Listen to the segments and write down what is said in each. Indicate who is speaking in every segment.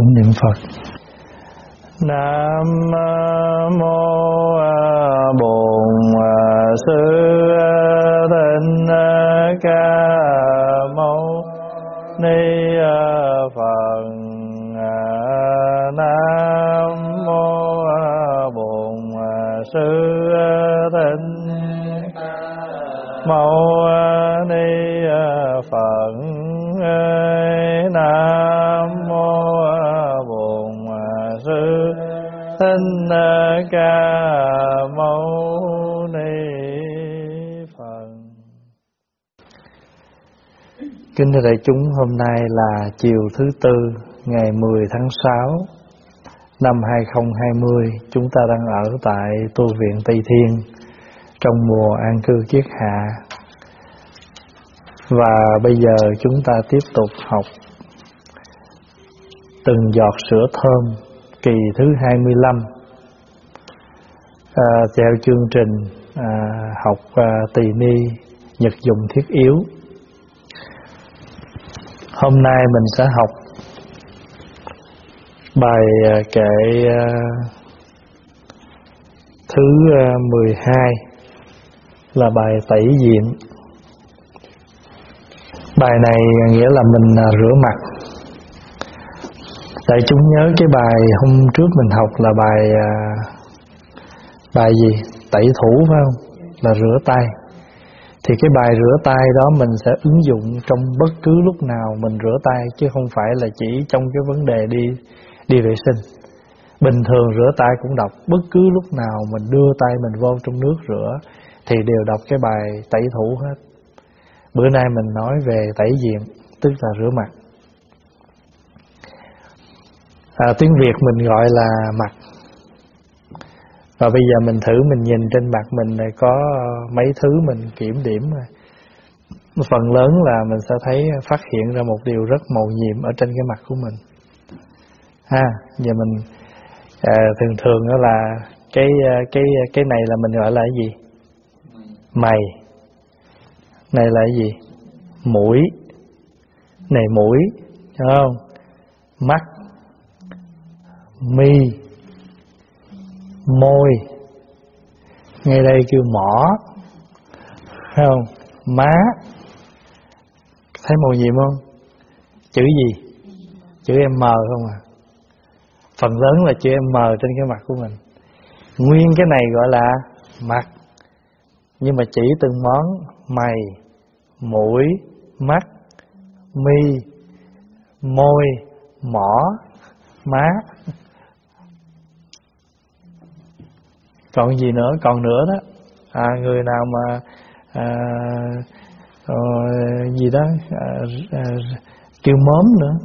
Speaker 1: chúng niệm Phật.
Speaker 2: Nam mô Bổn Sư Thích Ca Mâu Ni Phật. Nam mô Bổn Sư Thích Mâu Ni Phật. Nam mô Bổn Sư Thích Ca Mâu Ni Phật.
Speaker 1: Kính thưa đại chúng, hôm nay là chiều thứ Tư, ngày 10 tháng 6 năm 2020. Chúng ta đang ở tại tu viện Tây Thiên trong mùa an cư kiết hạ. Và bây giờ chúng ta tiếp tục học từng giọt sữa thơm kỳ thứ 25 theo chương trình học tỳ ni nhật dụng thiết yếu. Hôm nay mình sẽ học bài kệ thứ 12 là bài tẩy diện. Bài này nghĩa là mình rửa mặt. Đại chúng nhớ cái bài hôm trước mình học là bài gì? Tẩy thủ phải không? Là rửa tay. Thì cái bài rửa tay đó mình sẽ ứng dụng trong bất cứ lúc nào mình rửa tay, chứ không phải là chỉ trong cái vấn đề đi vệ sinh. Bình thường rửa tay cũng đọc, bất cứ lúc nào mình đưa tay mình vô trong nước rửa thì đều đọc cái bài tẩy thủ hết. Bữa nay mình nói về tẩy diện, tức là rửa mặt. Tiếng Việt mình gọi là mặt. Và bây giờ mình thử mình nhìn trên mặt mình này có mấy thứ mình kiểm điểm rồi. Phần lớn là mình sẽ thấy phát hiện ra một điều rất mầu nhiệm ở trên cái mặt của mình. Giờ mình thường đó là cái này là mình gọi là cái gì? Mày. Này là cái gì? Mũi. Này mũi, thấy không? Mắt, mi, môi, ngay đây kêu mỏ, thấy không? Má. Thấy màu nhiệm không? Chữ gì? Chữ M không à? Phần lớn là chữ M trên cái mặt của mình. Nguyên cái này gọi là mặt, nhưng mà chỉ từng món: mày, mũi, mắt, mi, môi, mỏ, má. Còn gì nữa? Còn nữa đó. Người nào mà gì đó kêu mớm nữa.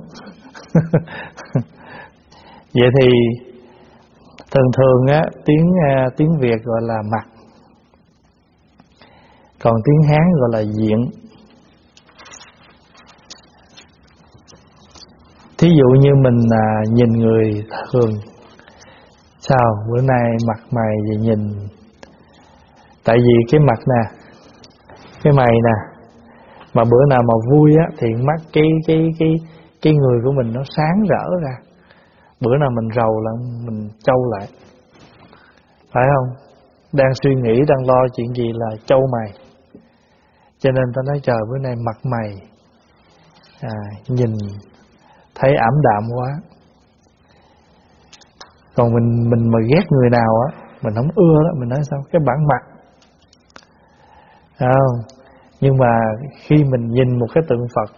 Speaker 1: Vậy thì thường á, tiếng Việt gọi là mặt, còn tiếng Hán gọi là diện. Thí dụ như mình nhìn người thường, sao bữa nay mặt mày vậy nhìn? Tại vì cái mặt nè, cái mày nè, mà bữa nào mà vui á thì mắt cái người của mình nó sáng rỡ ra. Bữa nào mình rầu là mình trâu lại, phải không? Đang suy nghĩ, đang lo chuyện gì là trâu mày. Cho nên ta nói trời bữa nay mặt mày nhìn thấy ảm đạm quá. Còn mình mà ghét người nào á, mình không ưa đó, mình nói sao? Cái bản mặt, không? Nhưng mà khi mình nhìn một cái tượng Phật,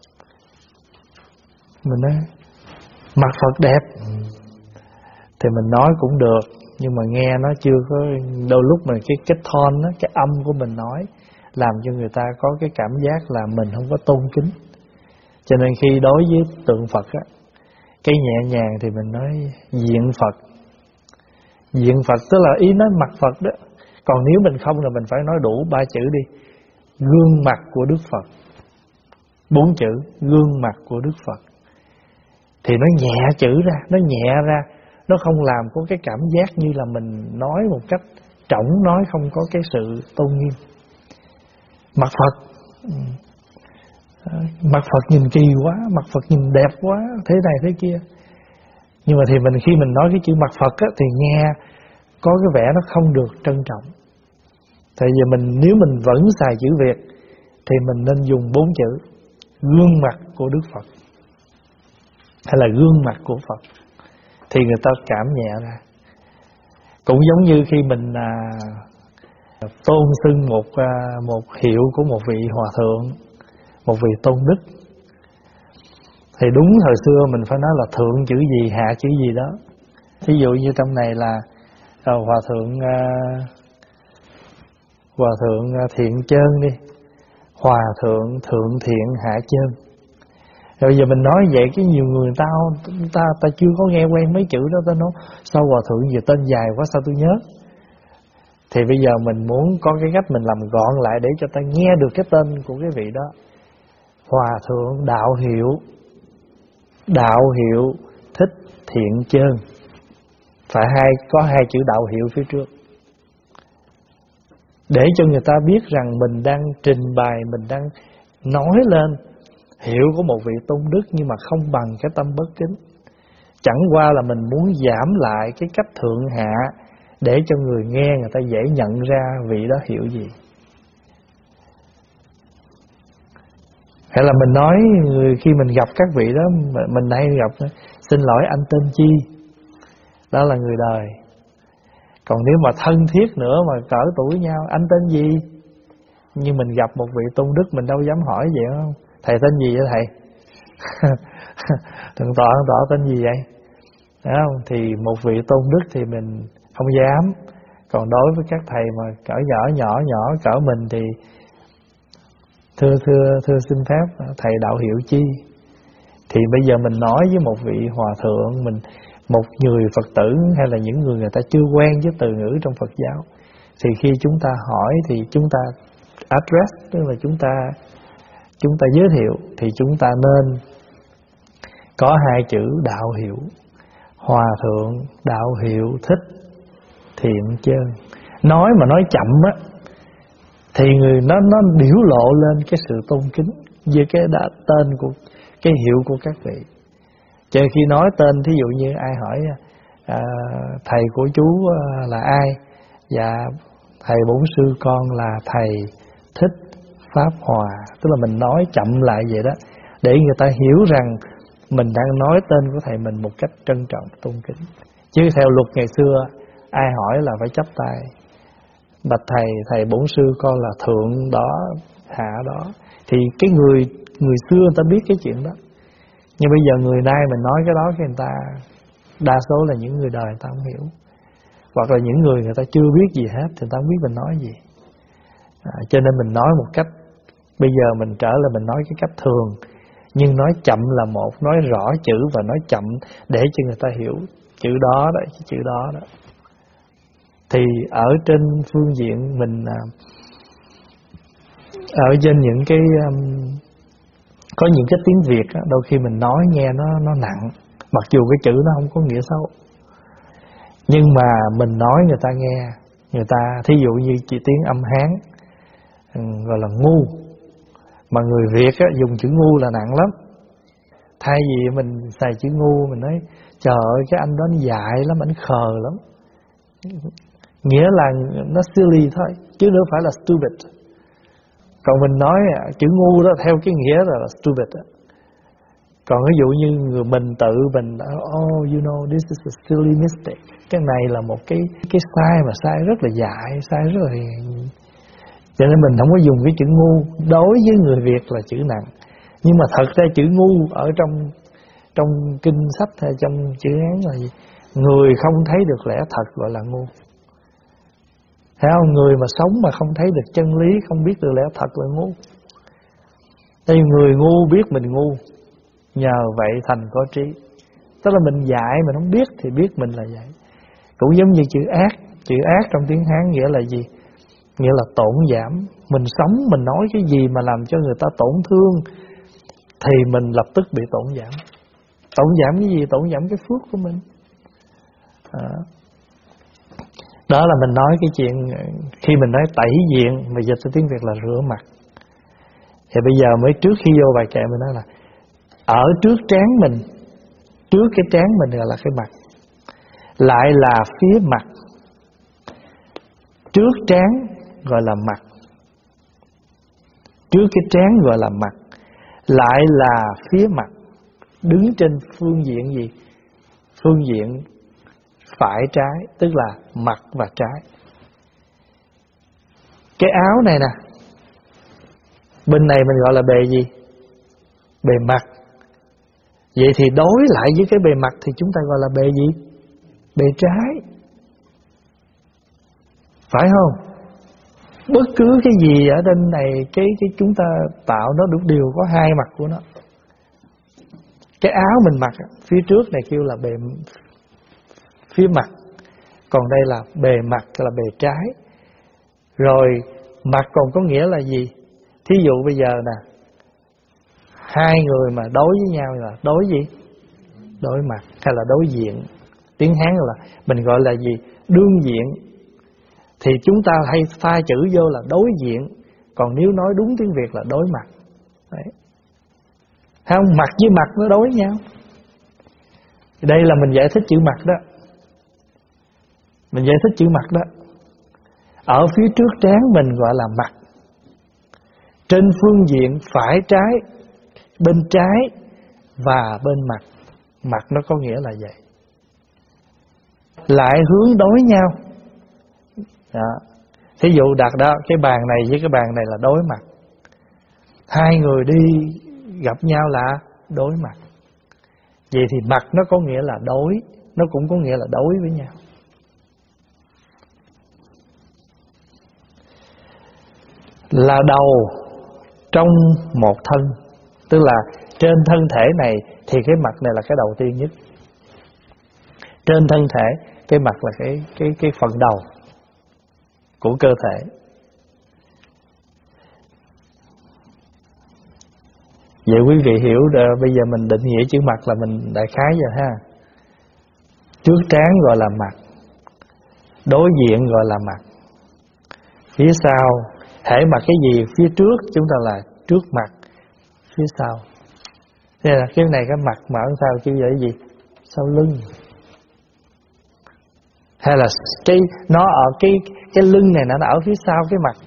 Speaker 1: mình nói mặt Phật đẹp, thì mình nói cũng được, nhưng mà nghe nó chưa có. Đôi lúc mà cái tone đó, cái âm của mình nói làm cho người ta có cái cảm giác là mình không có tôn kính. Cho nên khi đối với tượng Phật á, cái nhẹ nhàng thì mình nói diện Phật. Diện Phật tức là ý nói mặt Phật đó. Còn nếu mình không là mình phải nói đủ 3 chữ đi: gương mặt của Đức Phật. 4 chữ gương mặt của Đức Phật. Thì nó nhẹ chữ ra, nó nhẹ ra, nó không làm có cái cảm giác như là mình nói một cách trỏng, nói không có cái sự tôn nghiêm. Mặt Phật, mặt Phật nhìn kỳ quá, mặt Phật nhìn đẹp quá, thế này thế kia. Nhưng mà thì khi mình nói cái chữ mặt Phật á, thì nghe có cái vẻ nó không được trân trọng. Tại vì nếu mình vẫn xài chữ Việt thì mình nên dùng 4 chữ: gương mặt của Đức Phật, hay là gương mặt của Phật, thì người ta cảm nhẹ ra. Cũng giống như khi mình tôn xưng một hiệu của một vị hòa thượng, một vị tôn đức, thì đúng thời xưa mình phải nói là thượng chữ gì, hạ chữ gì đó. Ví dụ như trong này là hòa thượng Thiện Chơn đi, hòa thượng Thượng Thiện Hạ Chơn. Rồi bây giờ mình nói vậy cái nhiều người ta chưa có nghe quen mấy chữ đó, ta nói sao hòa thượng gì tên dài quá sao tôi nhớ. Thì bây giờ mình muốn có cái cách mình làm gọn lại để cho ta nghe được cái tên của cái vị đó. Hòa thượng Đạo Hiệu Thích Thiện Chơn, phải có hai chữ đạo hiệu phía trước, để cho người ta biết rằng mình đang trình bày, mình đang nói lên hiệu của một vị tôn đức, nhưng mà không bằng cái tâm bất kính. Chẳng qua là mình muốn giảm lại cái cách thượng hạ để cho người nghe người ta dễ nhận ra vị đó hiểu gì. Hay là mình nói khi mình gặp các vị đó, mình hay gặp xin lỗi anh tên chi, đó là người đời. Còn nếu mà thân thiết nữa mà cỡ tuổi nhau, anh tên gì? Nhưng mình gặp một vị tôn đức mình đâu dám hỏi vậy không? Thầy tên gì vậy thầy? Thượng tọa tên gì vậy? Đúng không? Thì một vị tôn đức thì mình không dám. Còn đối với các thầy mà cỡ nhỏ cỡ mình thì thưa xin phép thầy đạo hiệu chi. Thì bây giờ mình nói với một vị hòa thượng, một người Phật tử, hay là những người ta chưa quen với từ ngữ trong Phật giáo, thì khi chúng ta hỏi thì chúng ta address, tức là chúng ta giới thiệu, thì chúng ta nên có hai chữ đạo hiệu: hòa thượng Đạo Hiệu Thích Thiện Chơn. Nói mà nói chậm á thì người nó biểu lộ lên cái sự tôn kính với cái tên của cái hiệu của các vị. Cho khi nói tên, thí dụ như ai hỏi thầy của chú là ai? Dạ thầy bổn sư con là thầy Thích Pháp Hòa. Tức là mình nói chậm lại vậy đó, để người ta hiểu rằng mình đang nói tên của thầy mình một cách trân trọng, tôn kính. Chứ theo luật ngày xưa, ai hỏi là phải chắp tay: bạch thầy bổn sư con là thượng đó, hạ đó. Thì cái người xưa người ta biết cái chuyện đó. Nhưng bây giờ người nay mình nói cái đó, cái người ta đa số là những người đời người ta không hiểu, hoặc là những người ta chưa biết gì hết thì người ta không biết mình nói gì. Cho nên mình nói một cách, bây giờ mình trở lại mình nói cái cách thường, nhưng nói chậm là một, nói rõ chữ và nói chậm để cho người ta hiểu chữ đó đó, chữ đó đó. Thì ở trên phương diện mình ở trên những cái có những cái tiếng Việt đôi khi mình nói nghe nó nặng, mặc dù cái chữ nó không có nghĩa xấu, nhưng mà mình nói người ta nghe, người ta thí dụ như chỉ tiếng âm Hán gọi là ngu, mà người Việt dùng chữ ngu là nặng lắm. Thay vì mình xài chữ ngu, mình nói trời ơi cái anh đó anh dại lắm, anh khờ lắm, nghĩa là nó silly thôi chứ đâu phải là stupid. Còn mình nói chữ ngu đó theo cái nghĩa là stupid đó. Còn ví dụ như người mình tự mình oh you know this is a silly mistake, cái này là một cái sai mà sai rất là dại, sai rất là, cho nên mình không có dùng cái chữ ngu. Đối với người Việt là chữ nặng, nhưng mà thật ra chữ ngu ở trong kinh sách hay trong chữ Hán là gì? Người không thấy được lẽ thật gọi là ngu. Thấy không? Người mà sống mà không thấy được chân lý, không biết được lẽ thật là ngu. Đây người ngu biết mình ngu, nhờ vậy thành có trí. Tức là mình dại mình không biết thì biết mình là vậy. Cũng giống như chữ ác. Chữ ác trong tiếng Hán nghĩa là gì? Nghĩa là tổn giảm. Mình sống mình nói cái gì mà làm cho người ta tổn thương thì mình lập tức bị tổn giảm. Tổn giảm cái gì? Tổn giảm cái phước của mình. Đó là mình nói cái chuyện khi mình nói tẩy diện, mà dịch từ tiếng Việt là rửa mặt. Thì bây giờ mới trước khi vô bài kệ mình nói là ở trước trán mình, Trước cái trán mình gọi là cái mặt, lại là phía mặt. Trước trán gọi là mặt, trước cái trán gọi là mặt, lại là phía mặt, đứng trên phương diện gì? Phương diện phải trái, tức là mặt và trái. Cái áo này nè, bên này mình gọi là bề gì? Bề mặt. Vậy thì đối lại với cái bề mặt thì chúng ta gọi là bề gì? Bề trái. Phải không? Bất cứ cái gì ở trên này, cái chúng ta tạo nó đều có hai mặt của nó. Cái áo mình mặc phía trước này kêu là bề phía mặt, còn đây là bề mặt, là bề trái. Rồi mặt còn có nghĩa là gì? Thí dụ bây giờ nè, hai người mà đối với nhau là đối gì? Đối mặt hay là đối diện. Tiếng Hán là mình gọi là gì? Đương diện. Thì chúng ta hay pha chữ vô là đối diện, còn nếu nói đúng tiếng Việt là đối mặt. Đấy. Thấy không? Mặt với mặt nó đối nhau. Đây là mình giải thích chữ mặt đó. Mình giải thích chữ mặt đó. Ở phía trước trán mình gọi là mặt. Trên phương diện phải trái, bên trái và bên mặt. Mặt nó có nghĩa là vậy. Lại hướng đối nhau. Đó. Thí dụ đặt đó, cái bàn này với cái bàn này là đối mặt. Hai người đi gặp nhau là đối mặt. Vậy thì mặt nó có nghĩa là đối, nó cũng có nghĩa là đối với nhau. Là đầu trong một thân, tức là trên thân thể này thì cái mặt này là cái đầu tiên nhất. Trên thân thể cái mặt là cái phần đầu của cơ thể. Vậy quý vị hiểu bây giờ mình định nghĩa chữ mặt là mình đại khái rồi ha. Trước trán gọi là mặt, đối diện gọi là mặt, phía sau hễ mặt cái gì phía trước chúng ta là trước mặt, phía sau. Thế là cái này cái mặt mà ở sau kêu vậy gì? Sau lưng. Hay là cái nó ở cái lưng này nó ở phía sau cái mặt.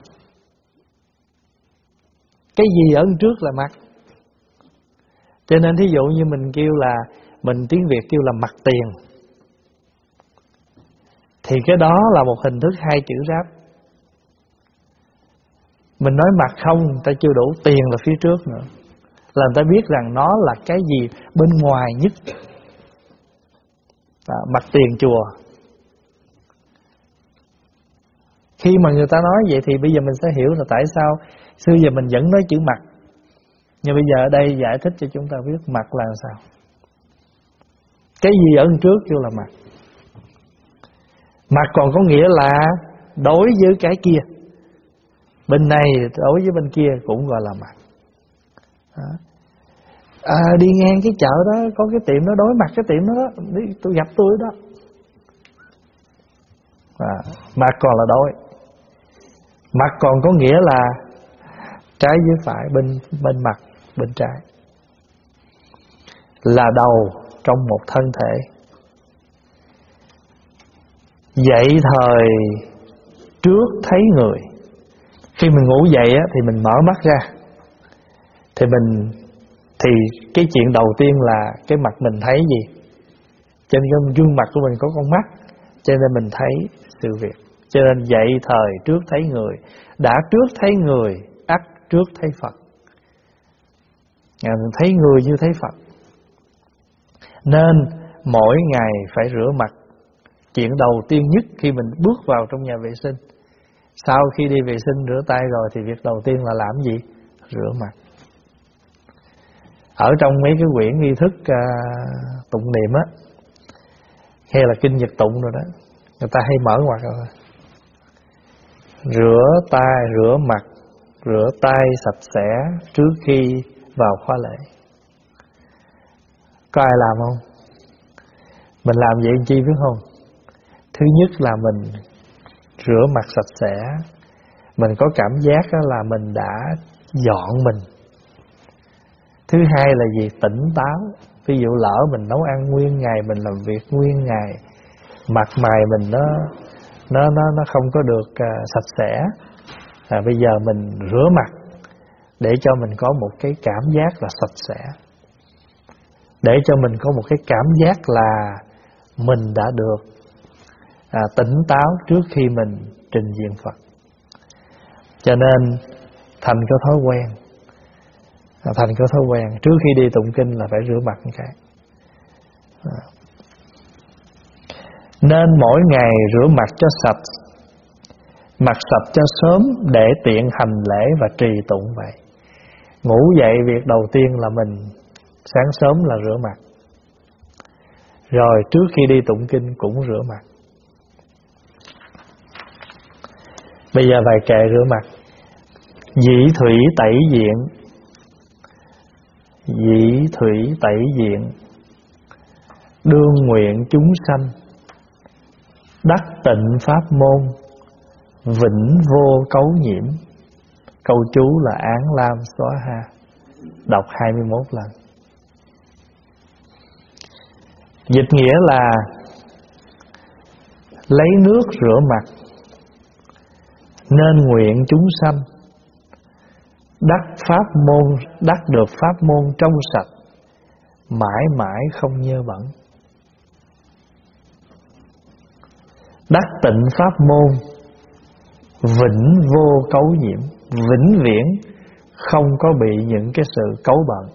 Speaker 1: Cái gì ở trước là mặt. Cho nên thí dụ như mình kêu là, mình tiếng Việt kêu là mặt tiền, thì cái đó là một hình thức hai chữ ráp. Mình nói mặt không, người ta chưa đủ, tiền là phía trước nữa, là người ta biết rằng nó là cái gì bên ngoài nhất. Mặt tiền chùa. Khi mà người ta nói vậy thì bây giờ mình sẽ hiểu là tại sao xưa giờ mình vẫn nói chữ mặt. Nhưng bây giờ ở đây giải thích cho chúng ta biết mặt là sao. Cái gì ở trước kêu là mặt. Mặt còn có nghĩa là đối với cái kia. Bên này đối với bên kia cũng gọi là mặt. Đi ngang cái chợ đó, có cái tiệm đó đối mặt cái tiệm đó, tôi gặp tôi đó. Mặt còn là đối. Mặt còn có nghĩa là trái với phải, bên mặt, bên trái. Là đầu trong một thân thể. Dậy thời trước thấy người. Khi mình ngủ dậy á, thì mình mở mắt ra, thì cái chuyện đầu tiên là cái mặt mình thấy gì? Trên cái gương mặt của mình có con mắt, cho nên mình thấy sự việc. Cho nên dậy thời trước thấy người. Đã trước thấy người, ắt trước thấy Phật. Mình thấy người như thấy Phật. Nên mỗi ngày phải rửa mặt. Chuyện đầu tiên nhất khi mình bước vào trong nhà vệ sinh, sau khi đi vệ sinh rửa tay rồi thì việc đầu tiên là làm gì? Rửa mặt. Ở trong mấy cái quyển nghi thức tụng niệm á, hay là kinh Nhật tụng rồi đó, người ta hay mở ngoặt rồi. Rửa tay, rửa mặt, rửa tay sạch sẽ trước khi vào khóa lễ. Có ai làm không? Mình làm vậy chi biết không? Thứ nhất là mình rửa mặt sạch sẽ, mình có cảm giác là mình đã dọn mình. Thứ hai là gì? Tỉnh táo. Ví dụ lỡ mình nấu ăn nguyên ngày, mình làm việc nguyên ngày, mặt mày mình nó không có được sạch sẽ. Bây giờ mình rửa mặt để cho mình có một cái cảm giác là sạch sẽ, để cho mình có một cái cảm giác là mình đã được tỉnh táo trước khi mình trình diện Phật. Cho nên thành có thói quen, thành có thói quen trước khi đi tụng kinh là phải rửa mặt một cái. Nên mỗi ngày rửa mặt cho sạch, mặt sạch cho sớm để tiện hành lễ và trì tụng vậy. Ngủ dậy việc đầu tiên là mình sáng sớm là rửa mặt, rồi trước khi đi tụng kinh cũng rửa mặt. Bây giờ vài kệ rửa mặt. Dĩ thủy tẩy diện, dĩ thủy tẩy diện, đương nguyện chúng sanh, đắc tịnh pháp môn, vĩnh vô cấu nhiễm. Câu chú là Án Lam Xóa Ha, đọc 21 lần. Dịch nghĩa là lấy nước rửa mặt, nên nguyện chúng sanh, đắc được pháp môn trong sạch, mãi mãi không nhơ bẩn. Đắc tịnh pháp môn, vĩnh vô cấu nhiễm, vĩnh viễn không có bị những cái sự cấu bẩn.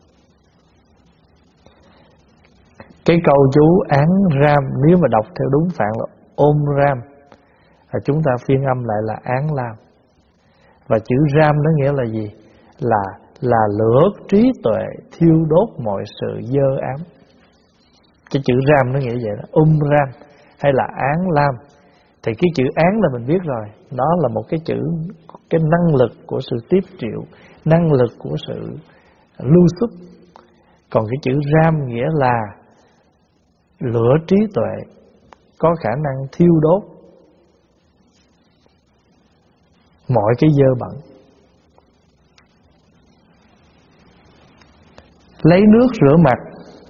Speaker 1: Cái câu chú Án Ram, nếu mà đọc theo đúng phạn là Om Ram, chúng ta phiên âm lại là Án Lam. Và chữ Ram nó nghĩa là gì? Là lửa trí tuệ thiêu đốt mọi sự dơ ám. Cái chữ Ram nó nghĩa vậy đó, Ram hay là Án Lam. Thì cái chữ án là mình biết rồi, nó là một cái chữ, cái năng lực của sự tiếp triệu, năng lực của sự lưu xuất. Còn cái chữ Ram nghĩa là lửa trí tuệ, có khả năng thiêu đốt mọi cái dơ bẩn. Lấy nước rửa mặt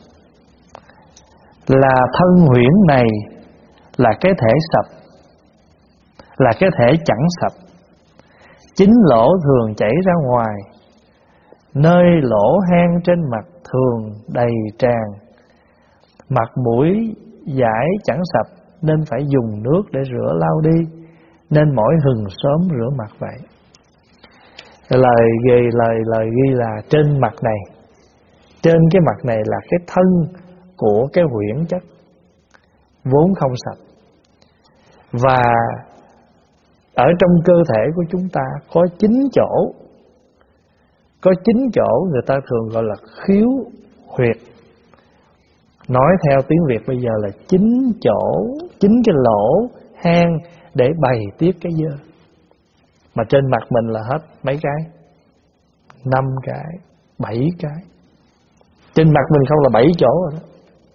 Speaker 1: là thân huyễn này là cái thể sạch, là cái thể chẳng sạch. Chính lỗ thường chảy ra ngoài, nơi lỗ hang trên mặt thường đầy tràn. Mặt mũi dãi chẳng sạch, nên phải dùng nước để rửa lau đi, nên mỗi hừng sớm rửa mặt vậy. Lời ghi là trên mặt này, trên cái mặt này là cái thân của cái huyễn chất vốn không sạch. Và ở trong cơ thể của chúng ta có 9 chỗ, có 9 chỗ người ta thường gọi là khiếu huyệt. Nói theo tiếng Việt bây giờ là 9 chỗ, 9 cái lỗ hang để bày tiết cái dơ. Mà trên mặt mình là hết mấy cái? 5 cái, 7 cái. Trên mặt mình không là 7 chỗ rồi đó.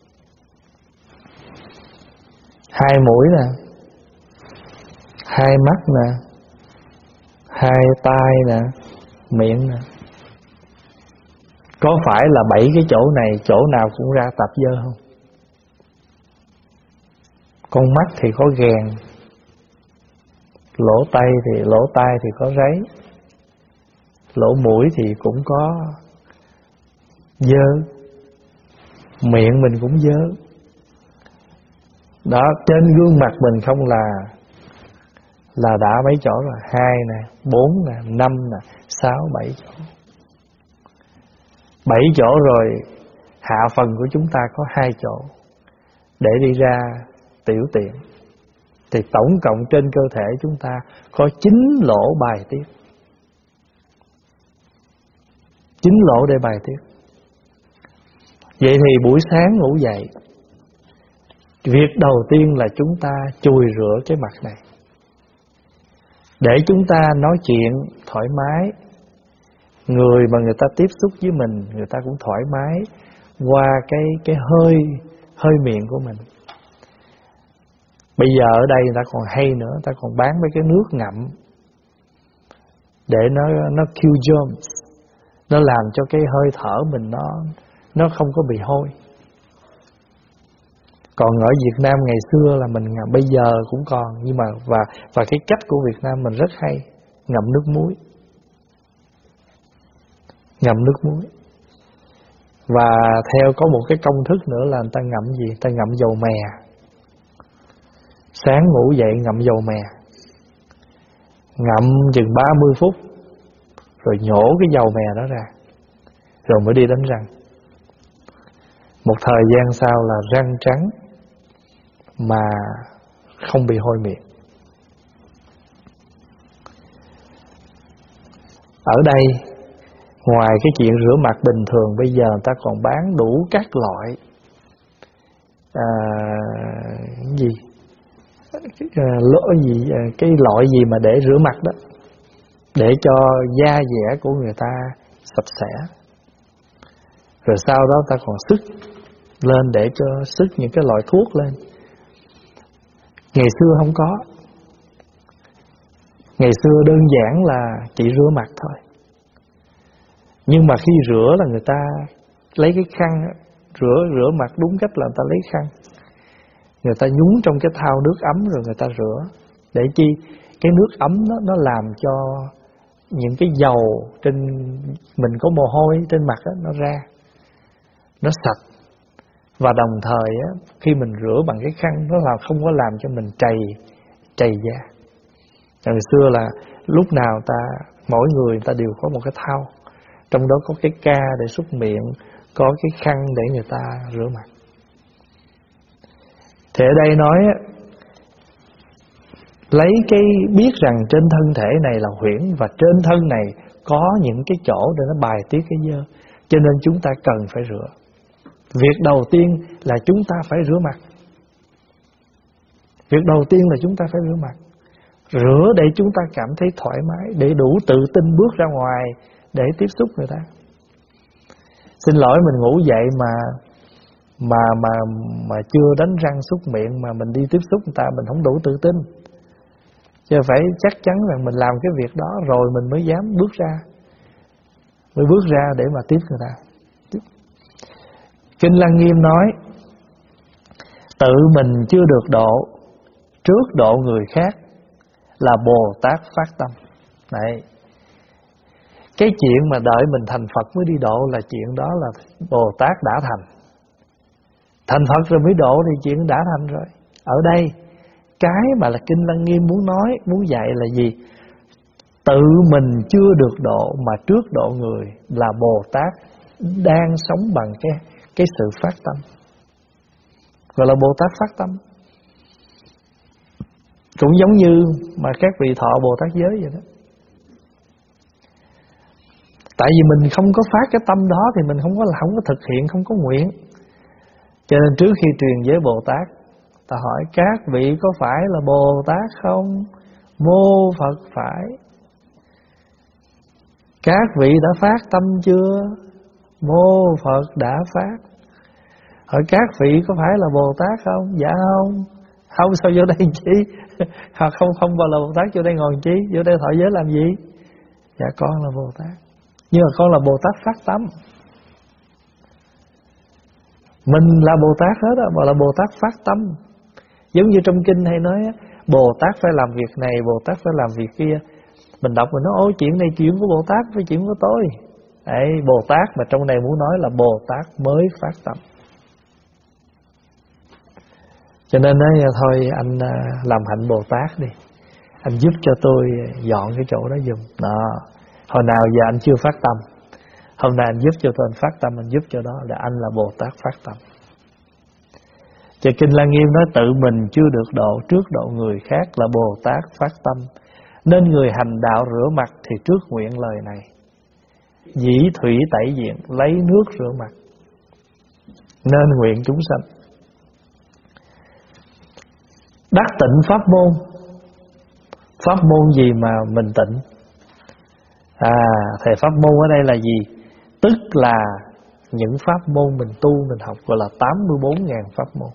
Speaker 1: 2 mũi nè, 2 mắt nè, 2 tai nè, miệng nè. Có phải là 7 cái chỗ này chỗ nào cũng ra tạp dơ không? Con mắt thì có ghèn, lỗ tai thì có ráy, lỗ mũi thì cũng có dơ, miệng mình cũng dơ. Đó, trên gương mặt mình không là đã mấy chỗ rồi, 2 nè, 4 nè, 5 nè, 6, 7 chỗ. 7 chỗ rồi, hạ phần của chúng ta có 2 chỗ để đi ra tiểu tiện. Thì tổng cộng trên cơ thể chúng ta có 9 lỗ bài tiết. 9 lỗ để bài tiết. Vậy thì buổi sáng ngủ dậy, việc đầu tiên là chúng ta chùi rửa cái mặt này, để chúng ta nói chuyện thoải mái. Người mà người ta tiếp xúc với mình, người ta cũng thoải mái qua cái hơi miệng của mình. Bây giờ ở đây người ta còn hay nữa, người ta còn bán mấy cái nước ngậm để nó kill germs, nó làm cho cái hơi thở mình nó không có bị hôi. Còn ở Việt Nam ngày xưa là mình bây giờ cũng còn, nhưng mà và cái cách của Việt Nam mình rất hay, ngậm nước muối. Ngậm nước muối. Và theo có một cái công thức nữa là người ta ngậm gì? Ta ngậm dầu mè. Sáng ngủ dậy ngậm dầu mè, ngậm chừng 30 phút, rồi nhổ cái dầu mè đó ra, rồi mới đi đánh răng. Một thời gian sau là răng trắng mà không bị hôi miệng. Ở đây, ngoài cái chuyện rửa mặt bình thường, bây giờ người ta còn bán đủ các loại cái loại gì mà để rửa mặt đó, để cho da dẻ của người ta sạch sẽ. Rồi sau đó ta còn xức lên để cho xức những cái loại thuốc lên. Ngày xưa không có. Ngày xưa đơn giản là chỉ rửa mặt thôi. Nhưng mà khi rửa là người ta lấy cái khăn, rửa mặt đúng cách là người ta lấy khăn, người ta nhúng trong cái thau nước ấm rồi người ta rửa. Để chi? Cái nước ấm đó, nó làm cho những cái dầu trên mình có mồ hôi trên mặt đó, nó ra, nó sạch. Và đồng thời á, khi mình rửa bằng cái khăn, nó là không có làm cho mình trầy da. Hồi xưa là lúc nào mỗi người ta đều có một cái thau, trong đó có cái ca để súc miệng, có cái khăn để người ta rửa mặt. Thì ở đây nói lấy cái biết rằng trên thân thể này là huyễn, và trên thân này có những cái chỗ để nó bài tiết cái dơ, cho nên chúng ta cần phải rửa. Việc đầu tiên là chúng ta phải rửa mặt. Việc đầu tiên là chúng ta phải rửa mặt. Rửa để chúng ta cảm thấy thoải mái, để đủ tự tin bước ra ngoài để tiếp xúc người ta. Xin lỗi, mình ngủ dậy mà chưa đánh răng súc miệng mà mình đi tiếp xúc người ta, mình không đủ tự tin. Chứ phải chắc chắn rằng mình làm cái việc đó rồi mình mới dám bước ra. Mới bước ra để mà tiếp người ta. Kinh Lăng Nghiêm nói, tự mình chưa được độ, trước độ người khác là Bồ Tát phát tâm. Đấy. Cái chuyện mà đợi mình thành Phật mới đi độ là chuyện đó là Bồ Tát đã thành. Thành Phật rồi mới độ thì chuyện đã thành rồi. Ở đây, cái mà là Kinh Lăng Nghiêm muốn nói, muốn dạy là gì? Tự mình chưa được độ mà trước độ người là Bồ Tát đang sống bằng cái sự phát tâm, gọi là Bồ Tát phát tâm. Cũng giống như mà các vị thọ Bồ Tát giới vậy đó. Tại vì mình không có phát cái tâm đó thì mình không có thực hiện, không có nguyện. Cho nên trước khi truyền giới Bồ Tát, ta hỏi các vị có phải là Bồ Tát không? Mô Phật phải. Các vị đã phát tâm chưa? Mô Phật đã phát. Hỏi các vị có phải là Bồ Tát không? Dạ không. Không sao vô đây chi? Không bao là Bồ Tát, vô đây ngồi chi? Vô đây thọ giới làm gì? Dạ con là Bồ Tát. Nhưng mà con là Bồ Tát phát tâm. Mình là Bồ Tát hết á, mà là Bồ Tát phát tâm. Giống như trong kinh hay nói Bồ Tát phải làm việc này, Bồ Tát phải làm việc kia. Mình đọc mình nói ôi chuyện này chuyện của Bồ Tát với chuyện của tôi. Đấy, Bồ Tát mà trong này muốn nói là Bồ Tát mới phát tâm. Cho nên nói thôi anh làm hạnh Bồ Tát đi, anh giúp cho tôi dọn cái chỗ đó giùm. Đó. Hồi nào giờ anh chưa phát tâm, hôm nay anh giúp cho tôi, anh phát tâm, anh giúp cho đó là anh là Bồ Tát phát tâm. Cho Kinh Lăng Nghiêm nói tự mình chưa được độ, trước độ người khác là Bồ Tát phát tâm. Nên người hành đạo rửa mặt thì trước nguyện lời này: dĩ thủy tẩy diện, lấy nước rửa mặt. Nên nguyện chúng sanh đắc tịnh pháp môn. Pháp môn gì mà mình tịnh? Thầy pháp môn ở đây là gì? Tức là những pháp môn mình tu, mình học gọi là 84.000 pháp môn.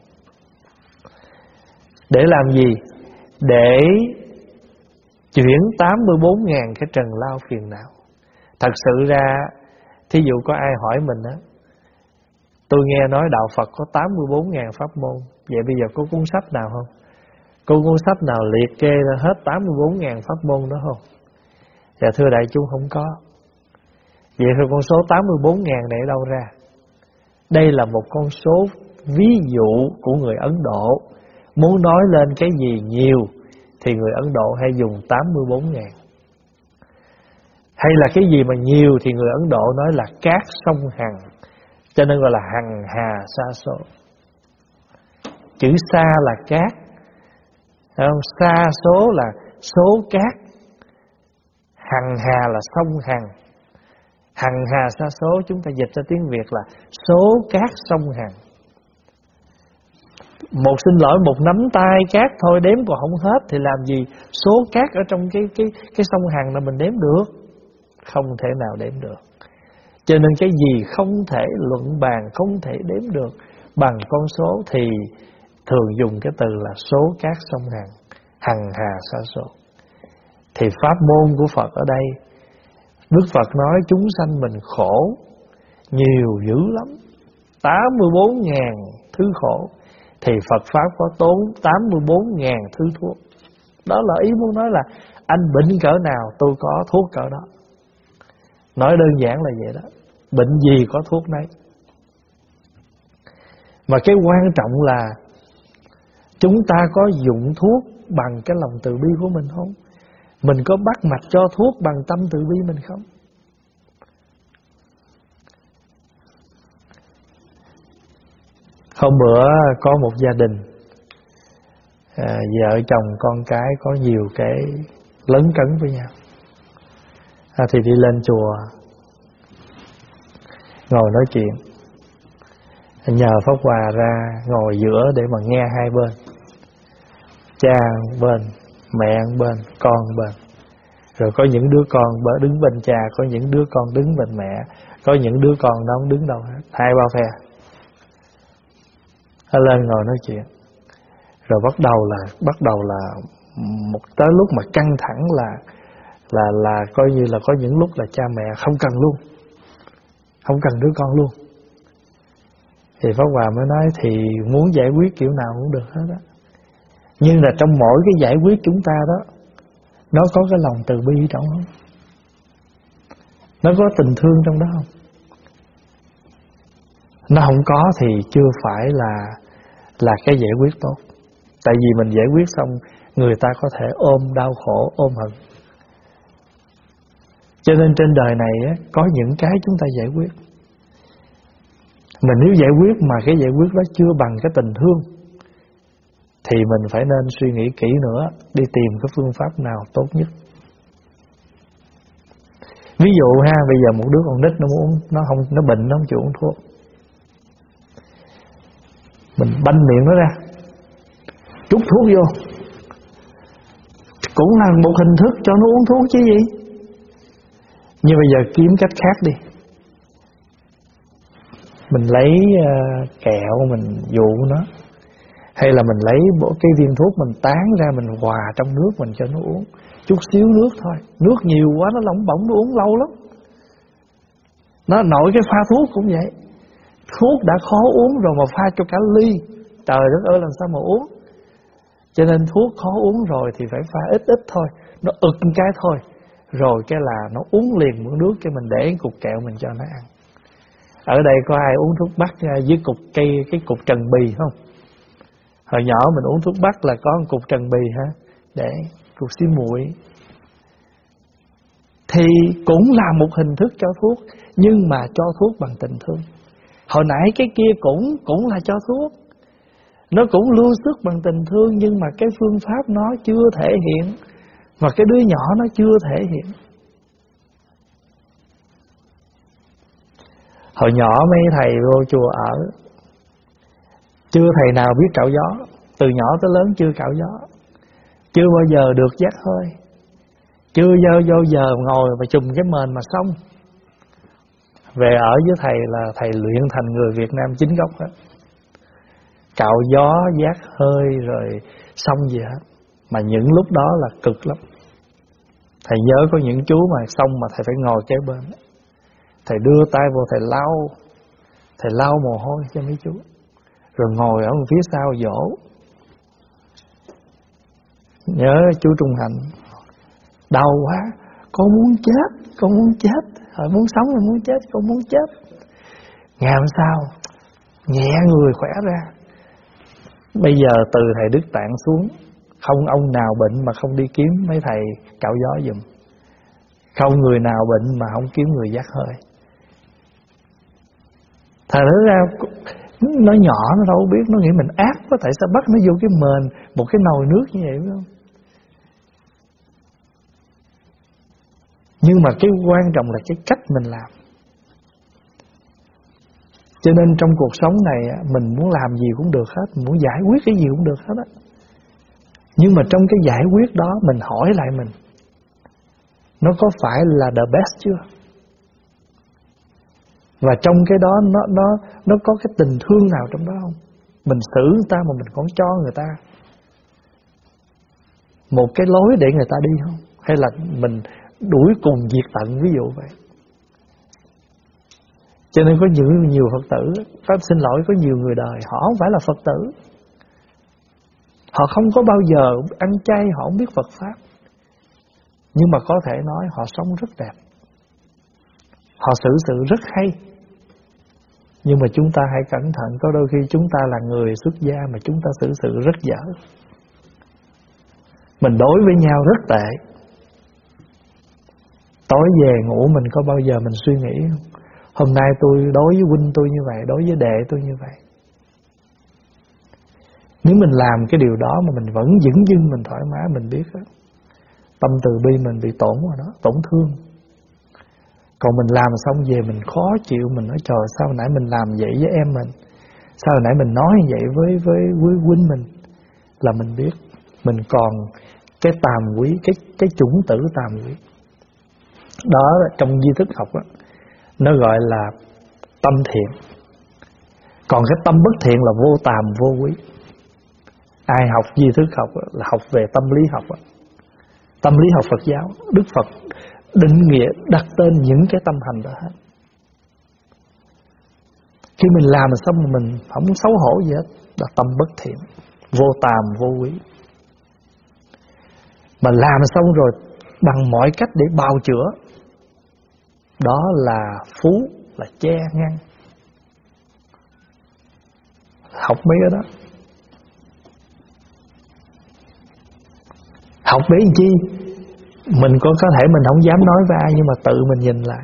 Speaker 1: Để làm gì? Để chuyển 84.000 cái trần lao phiền não. Thật sự ra, thí dụ có ai hỏi mình á, Tôi nghe nói đạo Phật có 84.000 pháp môn. Vậy bây giờ có cuốn sách nào không? Có cuốn sách nào liệt kê ra hết 84.000 pháp môn đó không? Dạ thưa đại chúng không có. Vậy thì con số 84.000 này ở đâu ra? Đây là một con số ví dụ của người Ấn Độ. Muốn nói lên cái gì nhiều thì người Ấn Độ hay dùng 84.000. Hay là cái gì mà nhiều thì người Ấn Độ nói là cát sông hằng, cho nên gọi là hằng hà sa số. Chữ sa là cát, không? Sa số là số cát, hằng hà là sông hằng. Hằng hà sa số chúng ta dịch ra tiếng Việt là số cát sông hằng. Xin lỗi, một nắm tay cát thôi đếm còn không hết thì làm gì số cát ở trong cái sông hằng là mình đếm được? Không thể nào đếm được. Cho nên cái gì không thể luận bàn, không thể đếm được bằng con số thì thường dùng cái từ là số cát sông hằng, hằng hà sa số. Thì pháp môn của Phật ở đây, Đức Phật nói chúng sanh mình khổ nhiều dữ lắm, 84.000 thứ khổ, thì Phật Pháp có tốn 84.000 thứ thuốc. Đó là ý muốn nói là anh bệnh cỡ nào tôi có thuốc cỡ đó. Nói đơn giản là vậy đó. Bệnh gì có thuốc nấy. Mà cái quan trọng là chúng ta có dụng thuốc bằng cái lòng từ bi của mình không? Mình có bắt mạch cho thuốc bằng tâm từ bi mình không? Hôm bữa có một gia đình, vợ chồng con cái có nhiều cái lấn cấn với nhau, thì đi lên chùa ngồi nói chuyện. Nhờ Pháp Hòa ra ngồi giữa để mà nghe hai bên, cha bên, mẹ bên, con bên. Rồi có những đứa con đứng bên cha, có những đứa con đứng bên mẹ, có những đứa con nó không đứng đâu hết, hai ba phe. Nó lên ngồi nói chuyện. Rồi bắt đầu là một tới lúc mà căng thẳng là coi như là có những lúc là cha mẹ không cần luôn, không cần đứa con luôn. Thì Pháp Hòa mới nói thì muốn giải quyết kiểu nào cũng được hết á, nhưng là trong mỗi cái giải quyết chúng ta đó, nó có cái lòng từ bi trong không? Nó có tình thương trong đó không? Nó không có thì chưa phải là cái giải quyết tốt. Tại vì mình giải quyết xong, người ta có thể ôm đau khổ, ôm hận. Cho nên trên đời này á, có những cái chúng ta giải quyết, mình nếu giải quyết mà cái giải quyết đó chưa bằng cái tình thương thì mình phải nên suy nghĩ kỹ nữa, đi tìm cái phương pháp nào tốt nhất. Ví dụ ha, bây giờ một đứa con nít nó bệnh, nó không chịu uống thuốc, mình banh miệng nó ra, trút thuốc vô, cũng là một hình thức cho nó uống thuốc chứ gì. Nhưng bây giờ kiếm cách khác đi. Mình lấy kẹo mình dụ nó, hay là mình lấy cái viên thuốc mình tán ra, mình hòa trong nước mình cho nó uống chút xíu nước thôi. Nước nhiều quá nó lỏng bỏng, nó uống lâu lắm. Nó nội cái pha thuốc cũng vậy. Thuốc đã khó uống rồi mà pha cho cả ly, trời đất ơi làm sao mà uống. Cho nên thuốc khó uống rồi thì phải pha ít ít thôi, nó ực cái thôi, rồi cái là nó uống liền muỗng nước, cái mình để cục kẹo mình cho nó ăn. Ở đây có ai uống thuốc bắc với cục cây, cái cục trần bì không? Hồi nhỏ mình uống thuốc bắc là có một cục trần bì ha, để cục xí muội. Thì cũng là một hình thức cho thuốc, nhưng mà cho thuốc bằng tình thương. Hồi nãy cái kia cũng là cho thuốc, nó cũng lưu sức bằng tình thương, nhưng mà cái phương pháp nó chưa thể hiện, và cái đứa nhỏ nó chưa thể hiện. Hồi nhỏ mấy thầy vô chùa ở, chưa thầy nào biết cạo gió, từ nhỏ tới lớn chưa cạo gió, chưa bao giờ được vác hơi, chưa bao giờ ngồi và chùm cái mền mà xong. Về ở với thầy là thầy luyện thành người Việt Nam chính gốc hết, cạo gió, vác hơi rồi xong gì hết. Mà những lúc đó là cực lắm. Thầy nhớ có những chú mà xong mà thầy phải ngồi kế bên, thầy đưa tay vô thầy lau, Thầy lau mồ hôi cho mấy chú, rồi ngồi ở phía sau dỗ. Nhớ chú Trung Hạnh, đau quá, con muốn chết, con muốn chết. Hỏi muốn sống hay muốn chết? Con muốn chết. Ngày hôm sau nhẹ người khỏe ra. Bây giờ từ thầy Đức Tạng xuống, không ông nào bệnh mà không đi kiếm mấy thầy cạo gió giùm. Không người nào bệnh mà không kiếm người dắt hơi. Thật ra nó nhỏ, nó đâu biết, nó nghĩ mình ác quá, tại sao bắt nó vô cái mền một cái nồi nước như vậy, phải không? Nhưng mà cái quan trọng là cái cách mình làm. Cho nên trong cuộc sống này mình muốn làm gì cũng được hết, mình muốn giải quyết cái gì cũng được hết á. Nhưng mà trong cái giải quyết đó mình hỏi lại mình, nó có phải là the best chưa? Và trong cái đó nó có cái tình thương nào trong đó không? Mình xử người ta mà mình còn cho người ta một cái lối để người ta đi không? Hay là mình đuổi cùng diệt tận, ví dụ vậy. Cho nên có nhiều Phật tử, xin lỗi, có nhiều người đời họ không phải là Phật tử, họ không có bao giờ ăn chay, họ không biết Phật Pháp, nhưng mà có thể nói họ sống rất đẹp, họ xử sự rất hay. Nhưng mà chúng ta hãy cẩn thận, có đôi khi chúng ta là người xuất gia mà chúng ta xử sự rất dở. Mình đối với nhau rất tệ. Tối về ngủ mình có bao giờ mình suy nghĩ không? Hôm nay tôi đối với huynh tôi như vậy, đối với đệ tôi như vậy. Nếu mình làm cái điều đó mà mình vẫn dửng dưng, mình thoải mái, mình biết đó, tâm từ bi mình bị tổn rồi đó, tổn thương. Còn mình làm xong về mình khó chịu, mình nói trời sao hồi nãy mình làm vậy với em mình, sao hồi nãy mình nói vậy với huynh mình, là mình biết mình còn cái tàm quý, cái chủng tử tàm quý. Đó trong di thức học đó, nó gọi là tâm thiện. Còn cái tâm bất thiện là vô tàm vô quý. Ai học di thức học đó, là học về tâm lý học đó. Tâm lý học Phật giáo, Đức Phật định nghĩa đặt tên những cái tâm hành đó hết. Khi mình làm xong mình không xấu hổ gì hết, là tâm bất thiện, vô tàm vô quý. Mà làm xong rồi bằng mọi cách để bào chữa, đó là phú, là che ngăn. Học mấy cái đó. Học để làm chi? Mình có thể mình không dám nói với ai, nhưng mà tự mình nhìn lại.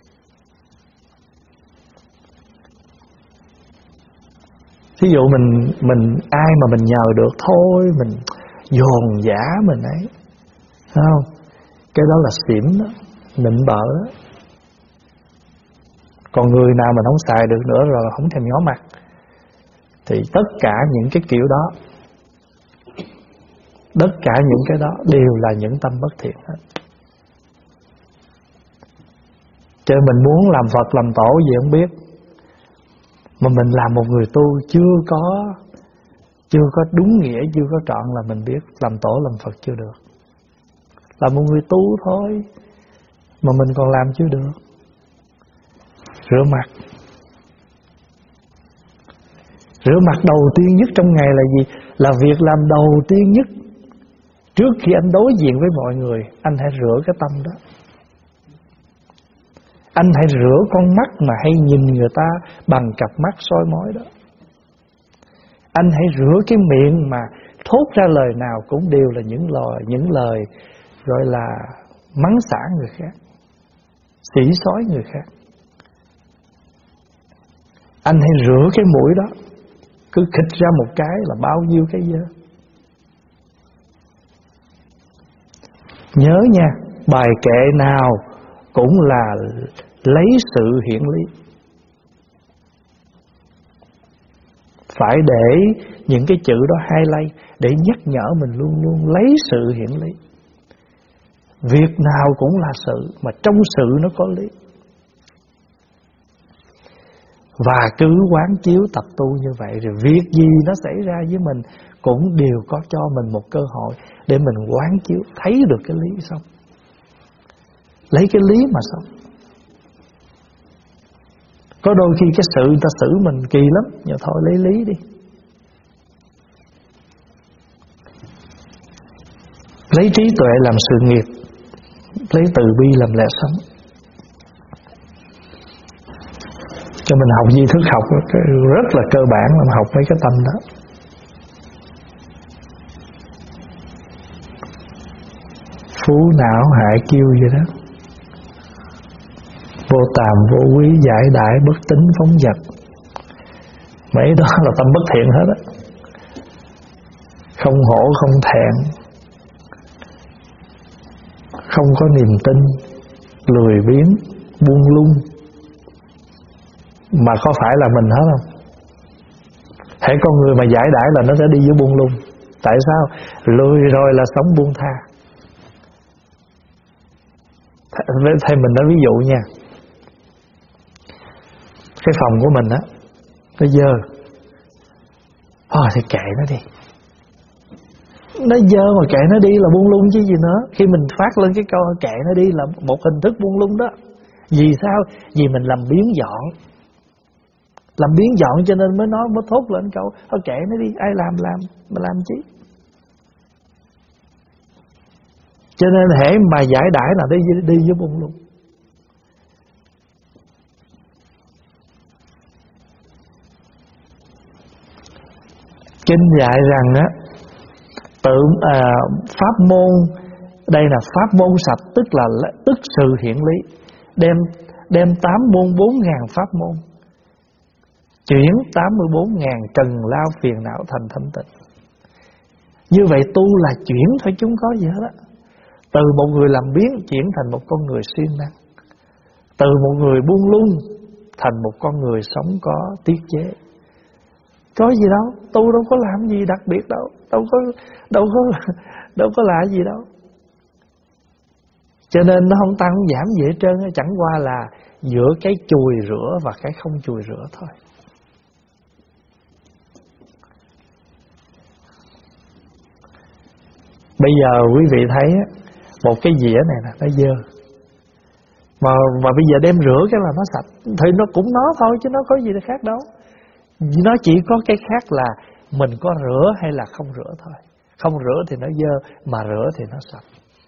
Speaker 1: Ví dụ mình ai mà mình nhờ được thôi, mình dồn dã mình ấy, thấy không? Cái đó là xỉm đó, nịnh bợ đó. Còn người nào mình không xài được nữa rồi không thèm nhó mặt, thì tất cả những cái kiểu đó, tất cả những cái đó đều là những tâm bất thiện hết. Cho nên mình muốn làm Phật làm tổ gì không biết, mà mình làm một người tu chưa có đúng nghĩa, chưa có trọn là mình biết làm tổ làm Phật chưa được. Là một người tu thôi mà mình còn làm chưa được. Rửa mặt. Rửa mặt đầu tiên nhất trong ngày là gì? Là việc làm đầu tiên nhất. Trước khi anh đối diện với mọi người, anh hãy rửa cái tâm đó. Anh hãy rửa con mắt mà hay nhìn người ta bằng cặp mắt soi mói đó. Anh hãy rửa cái miệng mà thốt ra lời nào cũng đều là những lời gọi là mắng xả người khác, xỉ xói người khác. Anh hãy rửa cái mũi đó, cứ khịt ra một cái là bao nhiêu cái dơ. Nhớ nha, bài kệ nào cũng là lấy sự hiển lý. Phải để những cái chữ đó highlight để nhắc nhở mình luôn luôn lấy sự hiển lý. Việc nào cũng là sự, mà trong sự nó có lý. Và cứ quán chiếu tập tu như vậy, rồi việc gì nó xảy ra với mình cũng đều có cho mình một cơ hội để mình quán chiếu, thấy được cái lý xong. Lấy cái lý mà sống. Có đôi khi cái sự người ta xử mình kỳ lắm, nhưng thôi lấy lý đi. Lấy trí tuệ làm sự nghiệp, lấy từ bi làm lẽ sống. Cho mình học di thức học rất là cơ bản là học mấy cái tâm đó. Phú não hại kiêu vậy đó. Vô tàm vô quý giải đãi bất tín phóng dật. Mấy đó là tâm bất thiện hết á. Không hổ không thẹn, không có niềm tin, lười biếng, buông lung. Mà có phải là mình hết không? Hễ con người mà giải đãi là nó sẽ đi với buông lung. Tại sao? Lười rồi là sống buông tha. Thầy mình nói ví dụ nha. Cái phòng của mình á, nó dơ. Thì kệ nó đi. Nó dơ mà kệ nó đi là buông lung chứ gì nữa. Khi mình phát lên cái câu kệ nó đi là một hình thức buông lung đó. Vì sao? Vì mình làm biến dọn. Làm biến dọn cho nên mới nói, mới thốt lên câu kệ nó đi, ai làm mà làm chứ. Cho nên hễ mà giải đãi là đi với buông lung. Kinh dạy rằng á, pháp môn, đây là pháp môn sạch, tức sự hiển lý, đem 8 môn 4.000 pháp môn, chuyển 84.000 trần lao phiền não thành thanh tịnh. Như vậy tu là chuyển thôi, chúng có gì hết á. Từ một người làm biến chuyển thành một con người siêng năng, từ một người buông lung thành một con người sống có tiết chế. Có gì đâu, tu đâu có làm gì đặc biệt đâu, đâu có lạ gì đâu. Cho nên nó không tăng không giảm gì hết trơn, chẳng qua là giữa cái chùi rửa và cái không chùi rửa thôi. Bây giờ quý vị thấy một cái dĩa này nè, nó dơ, mà bây giờ đem rửa cái là nó sạch. Thì nó cũng nó thôi chứ nó có gì khác đâu. Nó chỉ có cái khác là mình có rửa hay là không rửa thôi. Không rửa thì nó dơ, mà rửa thì nó sạch.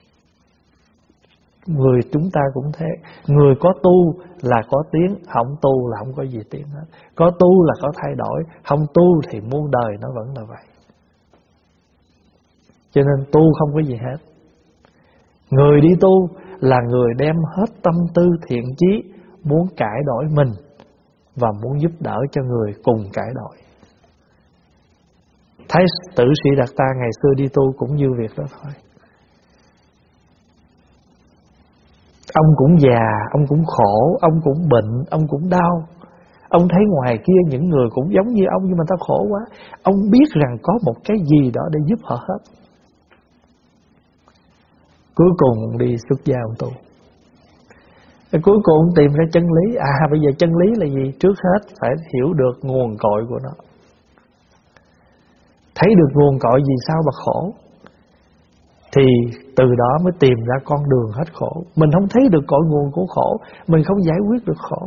Speaker 1: Người chúng ta cũng thế. Người có tu là có tiến, không tu là không có gì tiến hết. Có tu là có thay đổi, không tu thì muôn đời nó vẫn là vậy. Cho nên tu không có gì hết. Người đi tu là người đem hết tâm tư thiện chí, muốn cải đổi mình và muốn giúp đỡ cho người cùng cải đổi. Thái tử Sĩ Đạt Ta ngày xưa đi tu cũng như việc đó thôi. Ông cũng già, ông cũng khổ, ông cũng bệnh, ông cũng đau. Ông thấy ngoài kia những người cũng giống như ông nhưng mà ta khổ quá. Ông biết rằng có một cái gì đó để giúp họ hết. Cuối cùng đi xuất gia ông tu. Cuối cùng tìm ra chân lý. Bây giờ chân lý là gì? Trước hết phải hiểu được nguồn cội của nó. Thấy được nguồn cội vì sao mà khổ, thì từ đó mới tìm ra con đường hết khổ. Mình không thấy được cội nguồn của khổ, mình không giải quyết được khổ.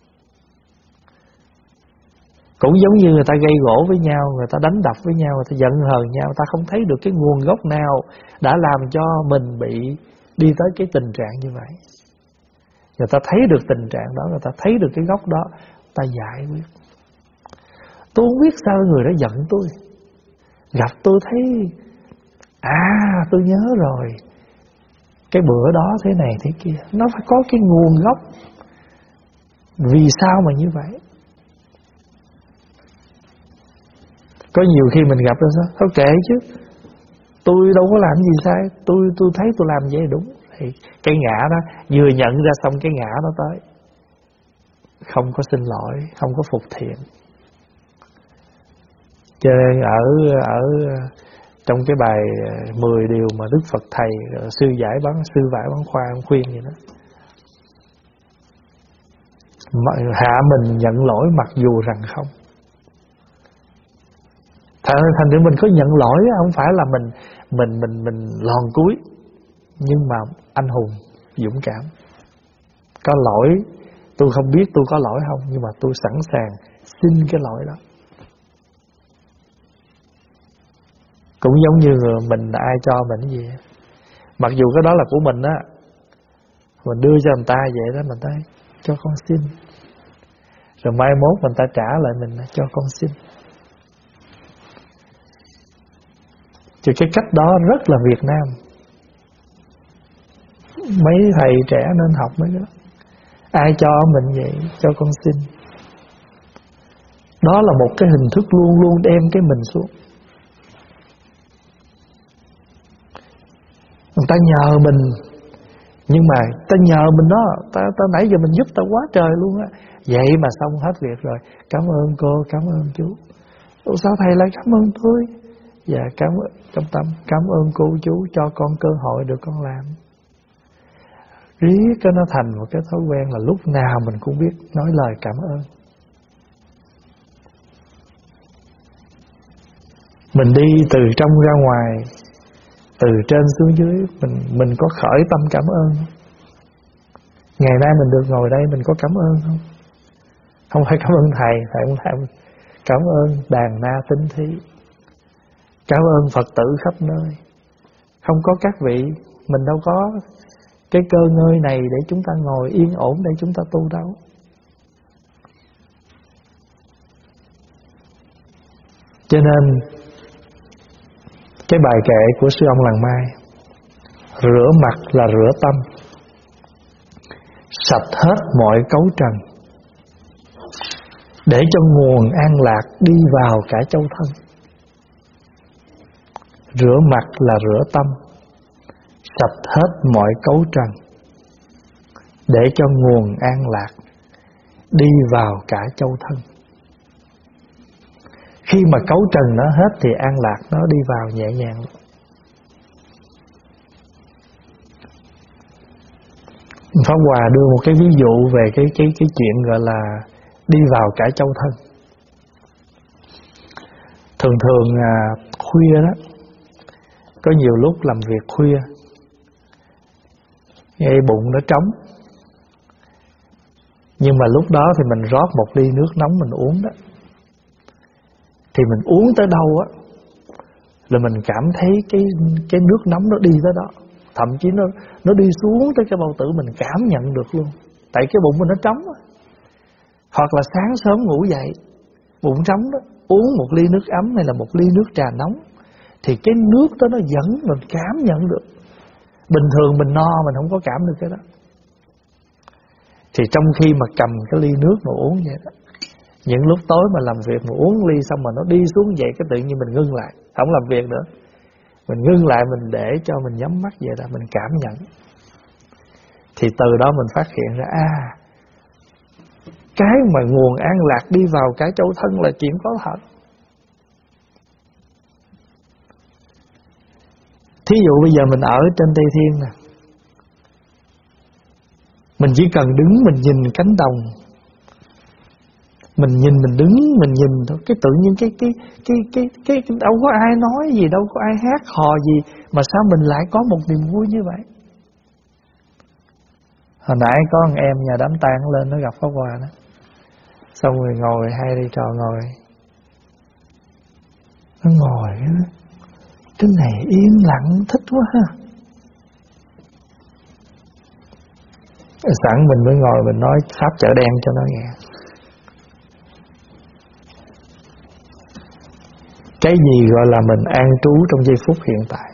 Speaker 1: Cũng giống như người ta gây gỗ với nhau, người ta đánh đập với nhau, người ta giận hờn nhau, người ta không thấy được cái nguồn gốc nào đã làm cho mình bị đi tới cái tình trạng như vậy. Người ta thấy được tình trạng đó, người ta thấy được cái gốc đó, ta giải quyết. Tôi không biết sao người đó giận tôi. Gặp tôi thấy tôi nhớ rồi, cái bữa đó thế này thế kia. Nó phải có cái nguồn gốc. Vì sao mà như vậy? Có nhiều khi mình gặp nó sao? Thôi kệ chứ, tôi đâu có làm gì sai. Tôi thấy tôi làm vậy đúng. Thì cái ngã đó vừa nhận ra xong cái ngã nó tới, không có xin lỗi, không có phục thiện. Cho nên ở trong cái bài 10 điều mà Đức Phật thầy sư vải bán khoa ông khuyên vậy đó, hạ mình nhận lỗi mặc dù rằng không. Thành ra mình có nhận lỗi, không phải là mình lòn cúi, nhưng mà anh hùng dũng cảm. Có lỗi Tôi không biết tôi có lỗi không, nhưng mà tôi sẵn sàng xin cái lỗi đó. Cũng giống như mình ai cho mình cái gì, mặc dù cái đó là của mình á, mình đưa cho người ta vậy đó, mình nói cho con xin, rồi mai mốt người ta trả lại mình cho con xin. Thì cái cách đó rất là Việt Nam. Mấy thầy trẻ nên học mấy cái đó. Ai cho mình vậy, cho con xin. Đó là một cái hình thức luôn luôn đem cái mình xuống. Người ta nhờ mình, nhưng mà ta nhờ mình đó, ta nãy giờ mình giúp ta quá trời luôn á. Vậy mà xong hết việc rồi, cảm ơn cô, cảm ơn chú. Ủa sao thầy lại cảm ơn tôi? Dạ cảm ơn, trong tâm cảm ơn cô chú cho con cơ hội được con làm. Riết cái nó thành một cái thói quen là lúc nào mình cũng biết nói lời cảm ơn. Mình đi từ trong ra ngoài, từ trên xuống dưới, mình có khởi tâm cảm ơn. Ngày nay mình được ngồi đây mình có cảm ơn không? Không phải cảm ơn thầy không làm. Cảm ơn đàn na tinh thí, cảm ơn Phật tử khắp nơi. Không có các vị, mình đâu có cái cơ ngơi này để chúng ta ngồi yên ổn để chúng ta tu đâu. Cho nên cái bài kệ của sư ông Làng Mai, rửa mặt là rửa tâm, sạch hết mọi cấu trần, để cho nguồn an lạc đi vào cả châu thân. Rửa mặt là rửa tâm, sạch hết mọi cấu trần, để cho nguồn an lạc đi vào cả châu thân. Khi mà cấu trần nó hết thì an lạc nó đi vào nhẹ nhàng. Pháp Hòa đưa một cái ví dụ về cái chuyện gọi là đi vào cả châu thân. Thường khuya đó, có nhiều lúc làm việc khuya, ngay bụng nó trống, nhưng mà lúc đó thì mình rót một ly nước nóng mình uống đó, thì mình uống tới đâu á là mình cảm thấy cái nước nóng nó đi tới đó, thậm chí nó đi xuống tới cái bao tử mình cảm nhận được luôn, tại cái bụng mình nó trống á. Hoặc là sáng sớm ngủ dậy bụng trống đó, uống một ly nước ấm hay là một ly nước trà nóng, thì cái nước đó nó dẫn mình cảm nhận được. Bình thường mình no mình không có cảm được cái đó. Thì trong khi mà cầm cái ly nước mà uống vậy đó, những lúc tối mà làm việc mà uống ly xong mà nó đi xuống vậy, cái tự nhiên mình ngưng lại, không làm việc nữa. Mình ngưng lại, mình để cho mình nhắm mắt vậy đó, mình cảm nhận. Thì từ đó mình phát hiện ra cái mà nguồn an lạc đi vào cái châu thân là chuyện có thật. Thí dụ bây giờ mình ở trên Tây Thiên nè, mình chỉ cần đứng mình nhìn cánh đồng, mình đứng mình nhìn thôi, cái tự nhiên cái đâu có ai nói gì, đâu có ai hát hò gì, mà sao mình lại có một niềm vui như vậy. Hồi nãy có một em nhà đám tang lên nó gặp Pháp Hòa đó, xong rồi ngồi hai đi trò ngồi, nó ngồi cái này yên lặng thích quá ha. Sẵn mình mới ngồi mình nói pháp chợ đen cho nó nghe. Cái gì gọi là mình an trú trong giây phút hiện tại.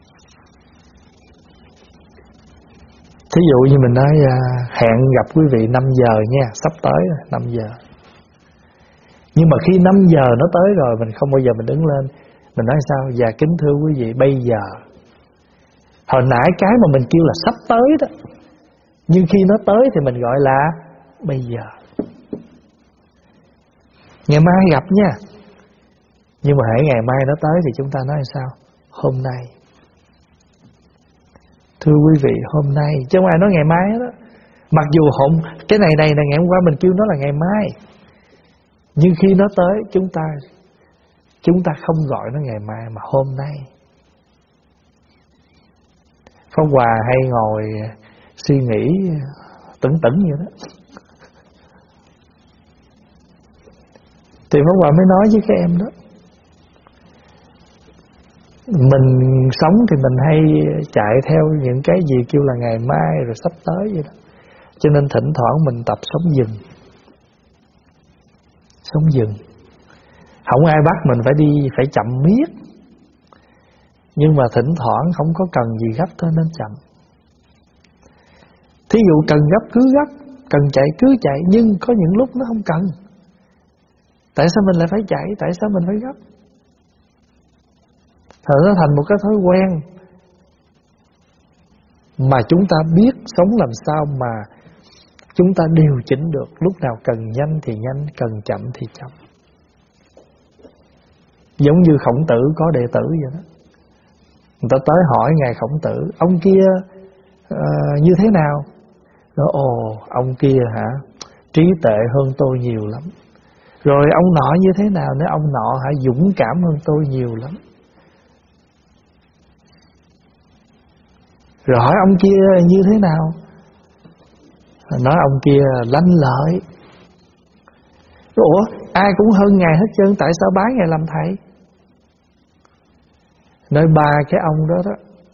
Speaker 1: Thí dụ như mình nói hẹn gặp quý vị 5 giờ nha, sắp tới 5 giờ. Nhưng mà khi 5 giờ nó tới rồi, mình không bao giờ mình đứng lên mình nói sao? Dạ kính thưa quý vị, bây giờ. Hồi nãy cái mà mình kêu là sắp tới đó, nhưng khi nó tới thì mình gọi là bây giờ. Ngày mai gặp nha. Nhưng mà hãy ngày mai nó tới thì chúng ta nói sao? Hôm nay. Thưa quý vị, hôm nay, chứ không ai nói ngày mai đó. Mặc dù cái này là ngày hôm qua mình kêu nó là ngày mai, nhưng khi nó tới chúng ta không gọi nó ngày mai mà hôm nay. Pháp Hòa hay ngồi suy nghĩ tửng vậy đó. Thì Pháp Hòa mới nói với các em đó, mình sống thì mình hay chạy theo những cái gì kêu là ngày mai rồi sắp tới vậy đó. Cho nên thỉnh thoảng mình tập sống dừng. Sống dừng. Không ai bắt mình phải đi, phải chậm miết. Nhưng mà thỉnh thoảng không có cần gì gấp thôi nên chậm. Thí dụ cần gấp cứ gấp, cần chạy cứ chạy, nhưng có những lúc nó không cần. Tại sao mình lại phải chạy? Tại sao mình phải gấp? Rồi nó thành một cái thói quen mà chúng ta biết sống làm sao mà chúng ta điều chỉnh được. Lúc nào cần nhanh thì nhanh, cần chậm thì chậm. Giống như Khổng Tử có đệ tử vậy đó. Người ta tới hỏi Ngài Khổng Tử, ông kia như thế nào? Nói, ồ, ông kia hả? Trí tuệ hơn tôi nhiều lắm. Rồi ông nọ như thế nào? Nếu ông nọ hả? Dũng cảm hơn tôi nhiều lắm. Rồi hỏi ông kia như thế nào? Nói ông kia lanh lợi. Ủa, ai cũng hơn Ngài hết trơn, tại sao bái Ngài làm thầy? Nói ba cái ông đó đó,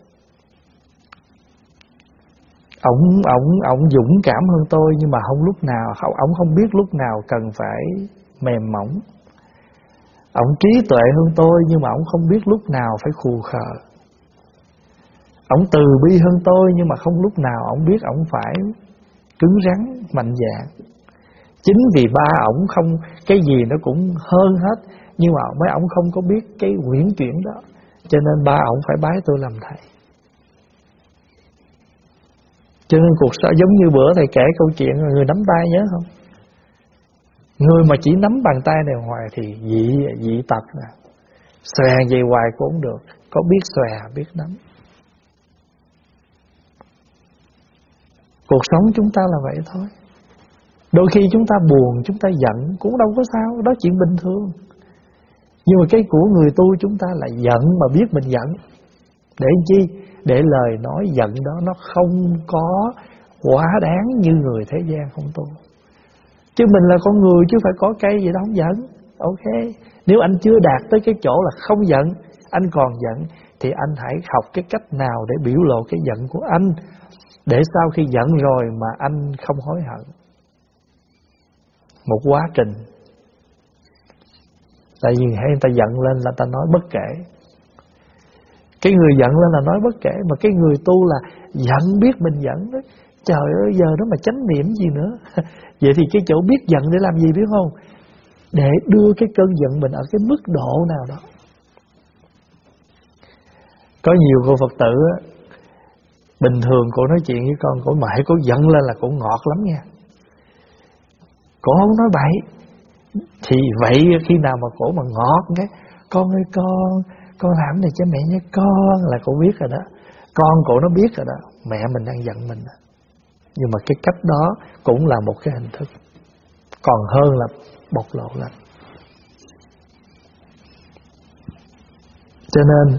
Speaker 1: Ông dũng cảm hơn tôi, nhưng mà không lúc nào, ông không biết lúc nào cần phải mềm mỏng. Ông trí tuệ hơn tôi, nhưng mà ông không biết lúc nào phải khù khờ. Ông từ bi hơn tôi, nhưng mà không lúc nào ông biết ông phải cứng rắn, mạnh dạn. Chính vì ba ổng không, cái gì nó cũng hơn hết, nhưng mà mấy ổng không có biết cái quyển chuyển đó, cho nên ba ổng phải bái tôi làm thầy. Cho nên cuộc sống giống như bữa thầy kể câu chuyện người nắm tay, nhớ không? Người mà chỉ nắm bàn tay này hoài thì dị tật nè, xòe về hoài cũng không được. Có biết xòe, biết nắm. Cuộc sống chúng ta là vậy thôi. Đôi khi chúng ta buồn, chúng ta giận cũng đâu có sao, đó chuyện bình thường. Nhưng mà cái của người tu chúng ta là giận mà biết mình giận. Để chi? Để lời nói giận đó nó không có quá đáng như người thế gian không tu. Chứ mình là con người chứ phải có cây gì đó không giận. Ok, nếu anh chưa đạt tới cái chỗ là không giận, anh còn giận, thì anh hãy học cái cách nào để biểu lộ cái giận của anh, để sau khi giận rồi mà anh không hối hận. Một quá trình. Tại vì hay người ta giận lên là ta nói bất kể. Cái người giận lên là nói bất kể, mà cái người tu là giận biết mình giận đó. Trời ơi, giờ đó mà chánh niệm gì nữa. Vậy thì cái chỗ biết giận để làm gì biết không? Để đưa cái cơn giận mình ở cái mức độ nào đó. Có nhiều cô Phật tử á, bình thường cô nói chuyện với con, cô mãi cô giận lên là cô ngọt lắm nha. Cô không nói bậy. Thì vậy khi nào mà cổ mà ngọt cái, con ơi con làm này cho mẹ nhé con, là cô biết rồi đó. Con cổ nó biết rồi đó, mẹ mình đang giận mình. Nhưng mà cái cách đó cũng là một cái hình thức, còn hơn là bộc lộ lên. Cho nên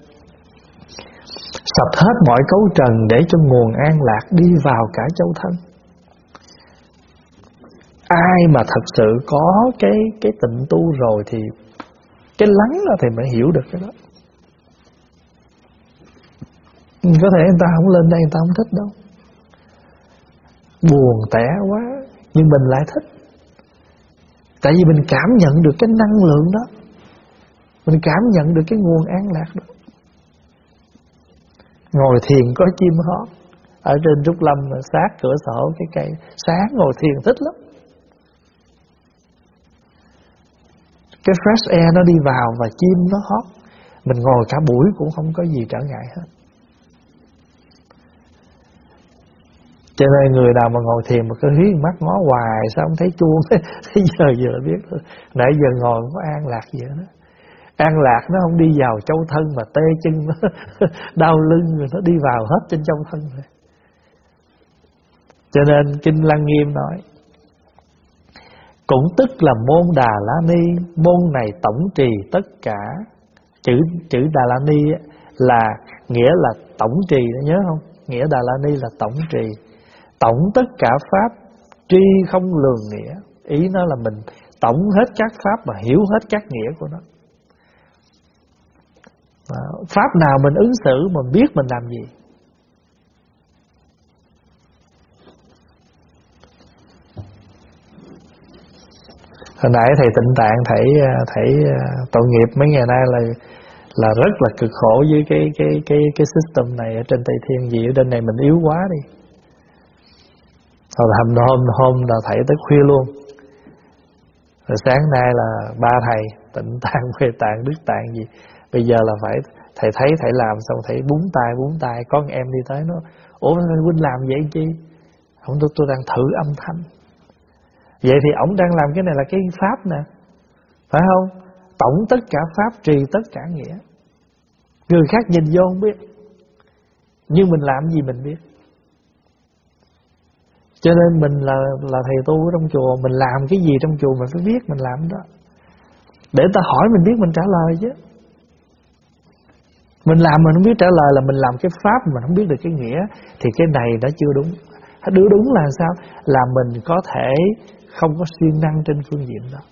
Speaker 1: sạch hết mọi cấu trần để cho nguồn an lạc đi vào cả châu thân. Ai mà thật sự có cái tịnh tu rồi thì cái lắng đó thì mới hiểu được cái đó. Có thể người ta không lên đây người ta không thích đâu, buồn tẻ quá, nhưng mình lại thích. Tại vì mình cảm nhận được cái năng lượng đó, mình cảm nhận được cái nguồn an lạc đó. Ngồi thiền có chim hót ở trên Trúc Lâm sát cửa sổ cái cây, sáng ngồi thiền thích lắm. Cái fresh air nó đi vào và chim nó hót, mình ngồi cả buổi cũng không có gì trở ngại hết. Cho nên người nào mà ngồi thiền mà cứ hí mắt ngó hoài, sao không thấy chuông? Thế giờ biết thôi. Nãy giờ ngồi không có an lạc gì hết. An lạc nó không đi vào châu thân mà tê chân nó đau lưng rồi nó đi vào hết trên châu thân rồi. Cho nên Kinh Lăng Nghiêm nói, cũng tức là môn Đà La Ni, môn này tổng trì tất cả. Chữ Đà La Ni là nghĩa là tổng trì, nhớ không? Nghĩa Đà La Ni là tổng trì, tổng tất cả pháp, tri không lường nghĩa. Ý nó là mình tổng hết các pháp và hiểu hết các nghĩa của nó. Pháp nào mình ứng xử, mình biết mình làm gì. Hồi nãy thầy Tịnh Tạng thầy tội nghiệp mấy ngày nay là rất là cực khổ với cái system này ở trên Tây Thiên. Vì ở trên này mình yếu quá đi. Rồi hôm là thầy tới khuya luôn. Rồi sáng nay là ba thầy Tịnh Tạng, Huệ Tạng, Đức Tạng gì. Bây giờ là phải thầy thấy thầy làm xong thầy búng tay. Có con em đi tới nó: ủa huynh làm vậy chi? Không, tôi đang thử âm thanh. Vậy thì ổng đang làm cái này là cái pháp nè, phải không? Tổng tất cả pháp trì tất cả nghĩa. Người khác nhìn vô không biết, nhưng mình làm gì mình biết. Cho nên mình là thầy tu ở trong chùa, mình làm cái gì trong chùa mình phải biết mình làm đó, để ta hỏi mình biết mình trả lời chứ. Mình làm mình không biết trả lời là mình làm cái pháp mình không biết được cái nghĩa, thì cái này đã chưa đúng. Đúng là sao? Là mình có thể không có siêng năng trên phương diện đó.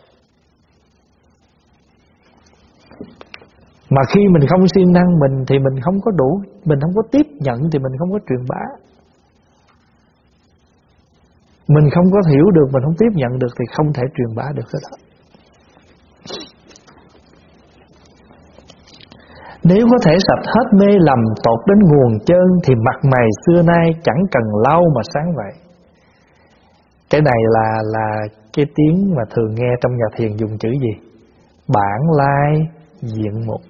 Speaker 1: Mà khi mình không siêng năng mình thì mình không có đủ, mình không có tiếp nhận thì mình không có truyền bá. Mình không có hiểu được, mình không tiếp nhận được thì không thể truyền bá được cái đó. Nếu có thể sạch hết mê lầm tột đến nguồn chân, thì mặt mày xưa nay chẳng cần lau mà sáng vậy. Cái này là cái tiếng mà thường nghe trong nhà thiền dùng chữ gì? Bản lai diện mục.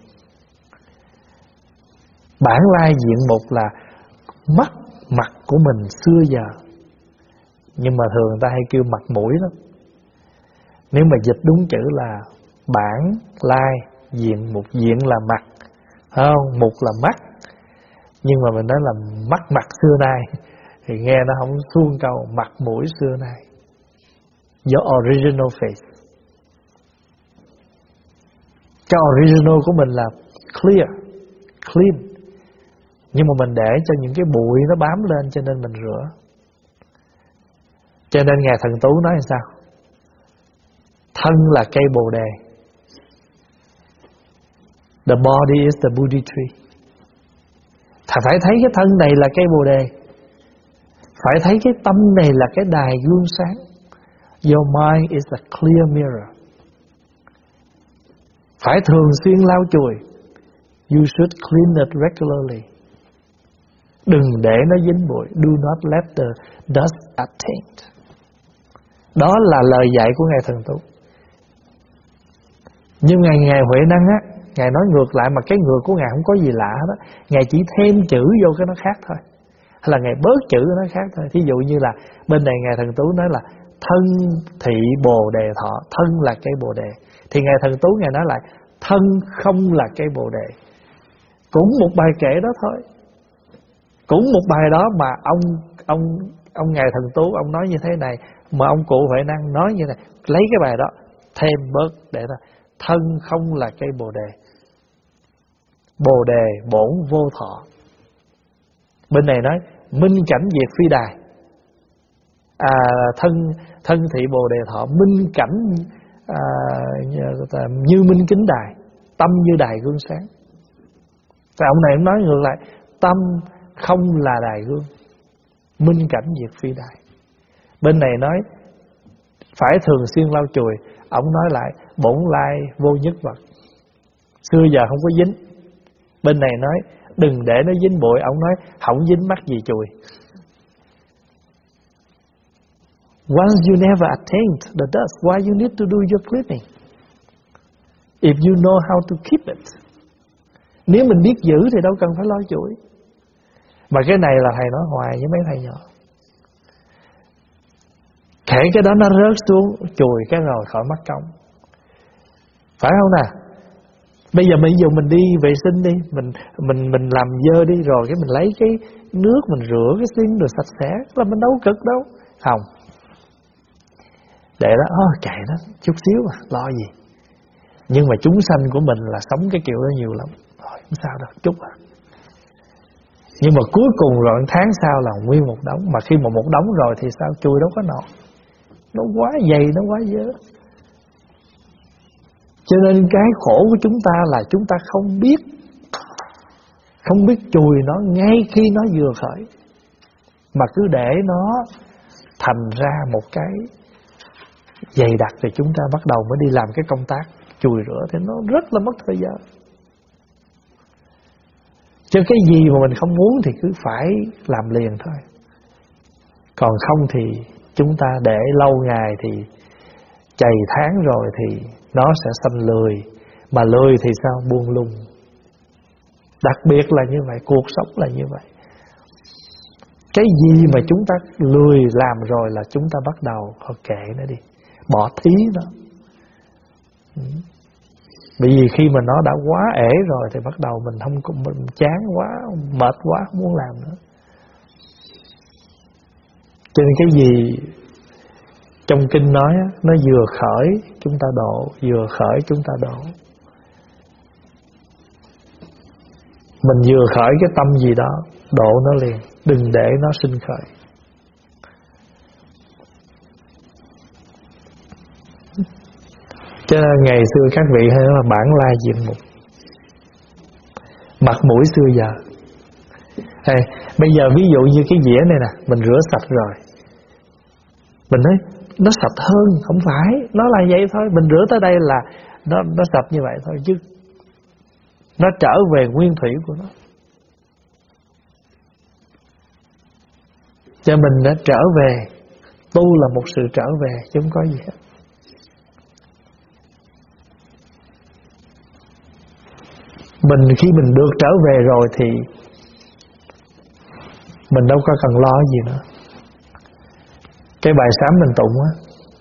Speaker 1: Bản lai diện mục là mặt của mình xưa giờ. Nhưng mà thường người ta hay kêu mặt mũi lắm. Nếu mà dịch đúng chữ là bản lai diện mục. Diện là mặt, không? Mục là mắt. Nhưng mà mình nói là mặt xưa nay thì nghe nó không suông câu. Mặt mũi xưa nay, your original face. Cái original của mình là clean. Nhưng mà mình để cho những cái bụi nó bám lên, cho nên mình rửa. Cho nên Ngài Thần Tú nói là sao? Thân là cây bồ đề. The body is the Bodhi tree. Phải thấy cái thân này là cây bồ đề. Phải thấy cái tâm này là cái đài gương sáng. Your mind is a clear mirror. Phải thường xuyên lau chùi. You should clean it regularly. Đừng để nó dính bụi. Do not let the dust attaint. Đó là lời dạy của Ngài Thần Tú. Nhưng Ngài Huệ Năng á, Ngài nói ngược lại, mà cái ngược của Ngài không có gì lạ đó. Ngài chỉ thêm chữ vô cái nó khác thôi, hay là Ngài bớt chữ nó khác thôi. Thí dụ như là bên này Ngài Thần Tú nói là thân thị bồ đề thọ. Thân là cây bồ đề. Thì Ngài Thần Tú Ngài nói lại thân không là cây bồ đề. Cũng một bài kệ đó thôi. Cũng một bài đó mà ông Ngài Thần Tú ông nói như thế này, mà ông cụ Huệ Năng nói như này, lấy cái bài đó thêm bớt để là thân không là cây bồ đề. Bồ đề bổn vô thọ. Bên này nói minh cảnh diệt phi đài. Thân thị bồ đề thọ, minh cảnh như minh kính đài, tâm như đài gương sáng. Thì ông này nói ngược lại, tâm không là đài gương, minh cảnh diệt phi đài. Bên này nói phải thường xuyên lau chùi, ông nói lại bổn lai vô nhất vật, xưa giờ không có dính. Bên này nói đừng để nó dính bụi, ông nói không dính mắc gì chùi. Once you never attained the dust, why you need to do your cleaning? If you know how to keep it. Nếu mình biết giữ thì đâu cần phải lo chùi. Mà cái này là thầy nói hoài với mấy thầy nhỏ. Kể cái đó nó rớt xuống, chùi cái rồi khỏi mất công. Phải không nè? Bây giờ mình đi vệ sinh đi, mình làm dơ đi, rồi cái mình lấy cái nước mình rửa cái xinh rồi sạch sẽ, là mình đâu cực đâu. Không. Để đó, kệ đó, chút xíu mà, lo gì. Nhưng mà chúng sanh của mình là sống cái kiểu đó nhiều lắm. Thôi, không sao đâu, chút à. Nhưng mà cuối cùng rồi tháng sau là nguyên một đống. Mà khi mà một đống rồi thì sao? Chui đâu có nọ. Nó quá dày, nó quá dơ. Cho nên cái khổ của chúng ta là chúng ta không biết chùi nó ngay khi nó vừa khởi, mà cứ để nó thành ra một cái dày đặc thì chúng ta bắt đầu mới đi làm cái công tác chùi rửa, thì nó rất là mất thời gian. Chứ cái gì mà mình không muốn thì cứ phải làm liền thôi. Còn không thì chúng ta để lâu ngày thì chày tháng rồi thì nó sẽ sanh lười. Mà lười thì sao? Buông lung. Đặc biệt là như vậy, cuộc sống là như vậy. Cái gì mà chúng ta lười làm rồi là chúng ta bắt đầu kệ nó đi, bỏ thí nó. Bởi vì khi mà nó đã quá ể rồi thì bắt đầu mình chán quá, mệt quá, không muốn làm nữa. Cho nên cái gì trong kinh nói nó vừa khởi chúng ta độ, vừa khởi chúng ta độ. Mình vừa khởi cái tâm gì đó, độ nó liền, đừng để nó sinh khởi. Cho nên ngày xưa các vị hay nói là bản la diện mục, mặt mũi xưa giờ. Bây giờ ví dụ như cái dĩa này nè, mình rửa sạch rồi, mình nói nó sạch hơn, không phải, nó là vậy thôi. Mình rửa tới đây là nó sạch như vậy thôi, chứ nó trở về nguyên thủy của nó. Cho mình đã trở về, tu là một sự trở về chứ không có gì hết. Mình khi mình được trở về rồi thì mình đâu có cần lo gì nữa. Cái bài sám mình tụng á,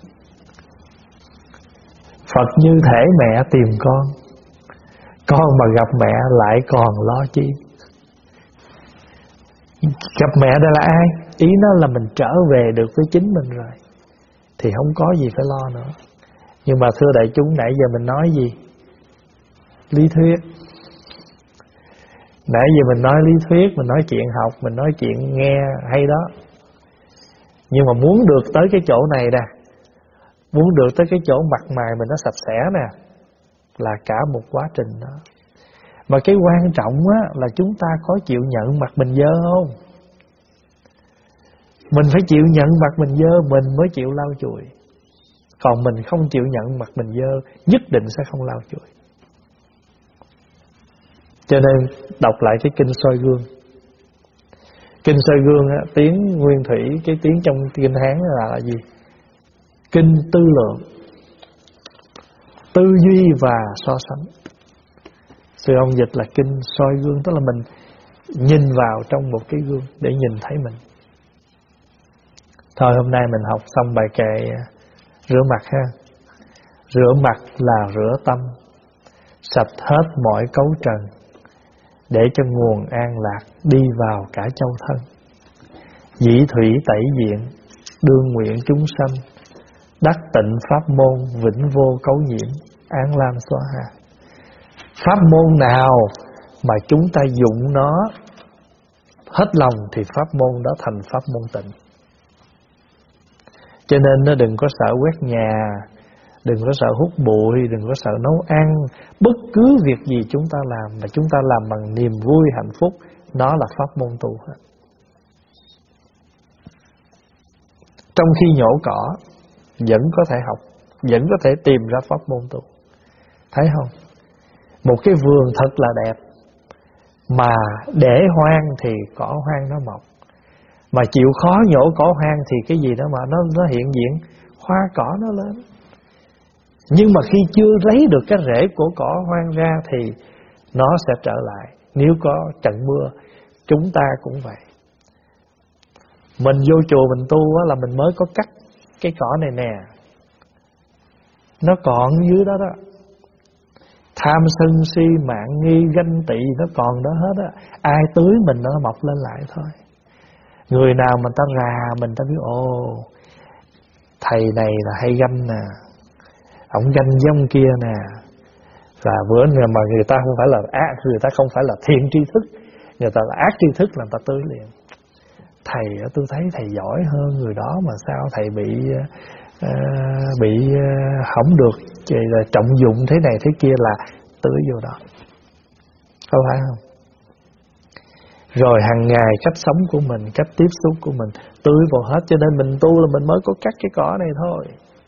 Speaker 1: Phật như thể mẹ tìm con mà gặp mẹ lại còn lo chi. Gặp mẹ đây là ai? Ý nó là mình trở về được với chính mình rồi thì không có gì phải lo nữa. Nhưng mà thưa đại chúng, nãy giờ mình nói gì? Lý thuyết. Nãy giờ mình nói lý thuyết, mình nói chuyện học, mình nói chuyện nghe hay đó. Nhưng mà muốn được tới cái chỗ này nè, muốn được tới cái chỗ mặt mày mình nó sạch sẽ nè, là cả một quá trình đó. Mà cái quan trọng á là chúng ta có chịu nhận mặt mình dơ không? Mình phải chịu nhận mặt mình dơ, mình mới chịu lau chùi. Còn mình không chịu nhận mặt mình dơ, nhất định sẽ không lau chùi. Cho nên đọc lại cái kinh soi gương. Kinh soi gương á, tiếng nguyên thủy, cái tiếng trong kinh Hán là gì? Kinh tư lượng, tư duy và so sánh. Sư ông dịch là kinh soi gương, tức là mình nhìn vào trong một cái gương để nhìn thấy mình. Thôi hôm nay mình học xong bài kệ rửa mặt ha. Rửa mặt là rửa tâm, sạch hết mọi cấu trần, để cho nguồn an lạc đi vào cả châu thân. Dĩ thủy tẩy diện, đương nguyện chúng sanh, đắc tịnh pháp môn, vĩnh vô cấu nhiễm, an lam xóa hà. Pháp môn nào mà chúng ta dụng nó hết lòng thì pháp môn đó thành pháp môn tịnh. Cho nên nó đừng có sợ quét nhà, đừng có sợ hút bụi, đừng có sợ nấu ăn. Bất cứ việc gì chúng ta làm mà chúng ta làm bằng niềm vui hạnh phúc, nó là pháp môn tu hết. Trong khi nhổ cỏ vẫn có thể học, vẫn có thể tìm ra pháp môn tu. Thấy không? Một cái vườn thật là đẹp, mà để hoang thì cỏ hoang nó mọc. Mà chịu khó nhổ cỏ hoang thì cái gì đó mà nó hiện diện, hoa cỏ nó lên. Nhưng mà khi chưa lấy được cái rễ của cỏ hoang ra thì nó sẽ trở lại. Nếu có trận mưa, chúng ta cũng vậy. Mình vô chùa mình tu là mình mới có cắt cái cỏ này nè, nó còn dưới đó đó. Tham sân si mạn nghi ganh tị nó còn đó hết á. Ai tưới mình nó mọc lên lại thôi. Người nào mà ta rà mình, ta biết ồ, thầy này là hay ganh nè, ổng ganh giống kia nè. Và bữa mà người ta không phải là ác, người ta không phải là thiện tri thức, người ta là ác tri thức là người ta tưới liền. Thầy, tôi thấy thầy giỏi hơn người đó mà sao thầy bị không được Chỉ là trọng dụng thế này thế kia là tưới vô đó, có phải không? Rồi hàng ngày cách sống của mình, cách tiếp xúc của mình tưới vào hết. Cho nên mình tu là mình mới có cắt cái cỏ này thôi.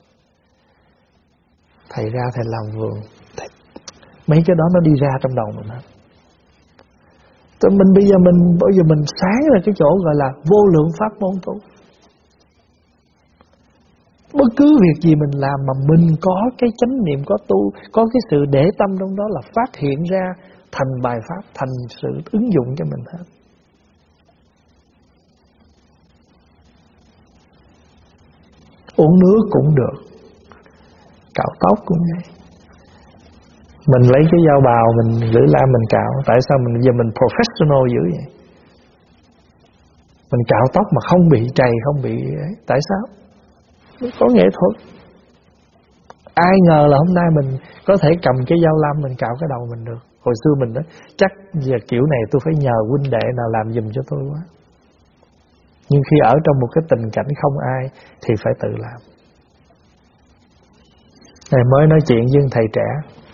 Speaker 1: Thầy ra thầy làm vườn, mấy cái đó nó đi ra trong đầu mình hết. Mình bây giờ mình sáng là cái chỗ gọi là vô lượng pháp môn tu. Bất cứ việc gì mình làm mà mình có cái chánh niệm, có tu, có cái sự để tâm trong đó là phát hiện ra thành bài pháp, thành sự ứng dụng cho mình hết. Uống nước cũng được, cạo tóc cũng vậy. Mình lấy cái dao bào mình lưỡi lam mình cạo. Tại sao giờ mình professional dữ vậy? Mình cạo tóc mà không bị trầy, không bị ấy. Tại sao? Có nghệ thuật. Ai ngờ là hôm nay mình có thể cầm cái dao lam mình cạo cái đầu mình được. Hồi xưa mình nói chắc giờ kiểu này tôi phải nhờ huynh đệ nào làm giùm cho tôi quá. Nhưng khi ở trong một cái tình cảnh không ai thì phải tự làm. Thầy mới nói chuyện với thầy trẻ,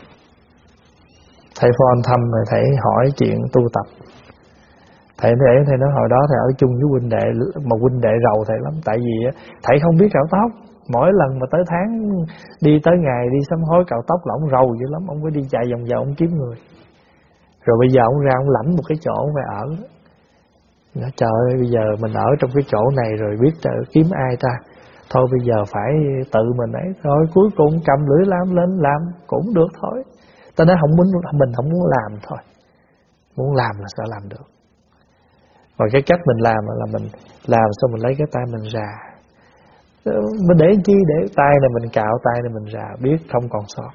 Speaker 1: thầy phone thăm rồi thầy hỏi chuyện tu tập. Thầy nói hồi đó thầy ở chung với huynh đệ, mà huynh đệ rầu thầy lắm. Tại vì thầy không biết cạo tóc. Mỗi lần mà tới tháng đi tới ngày đi sám hối cạo tóc là ông rầu dữ lắm. Ông phải đi chạy vòng vòng ông kiếm người. Rồi bây giờ ông ra ông lãnh một cái chỗ ông phải ở. Nói trời ơi, bây giờ mình ở trong cái chỗ này rồi biết kiếm ai ta. Thôi bây giờ phải tự mình ấy. Thôi cuối cùng cầm lưỡi lam lên làm cũng được thôi. Ta nói mình không muốn làm thôi. Muốn làm là sao làm được. Và cái cách mình làm là mình làm xong mình lấy cái tay mình rà. Mình để chi? Để tay này mình cạo, tay này mình rà, biết không còn sót.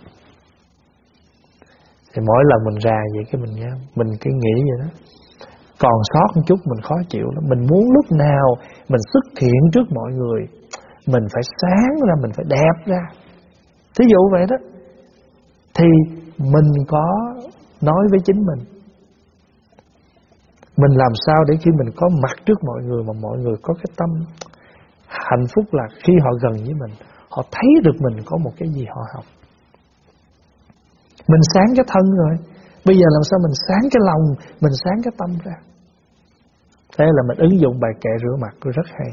Speaker 1: Thì mỗi lần mình rà vậy cái mình cái nghĩ vậy đó. Còn sót một chút mình khó chịu lắm. Mình muốn lúc nào mình xuất hiện trước mọi người, mình phải sáng ra, mình phải đẹp ra. Thí dụ vậy đó. Thì mình có nói với chính mình làm sao để khi mình có mặt trước mọi người mà mọi người có cái tâm hạnh phúc là khi họ gần với mình, họ thấy được mình có một cái gì họ học. Mình sáng cái thân rồi, bây giờ làm sao mình sáng cái lòng, mình sáng cái tâm ra. Thế là mình ứng dụng bài kệ rửa mặt rất hay.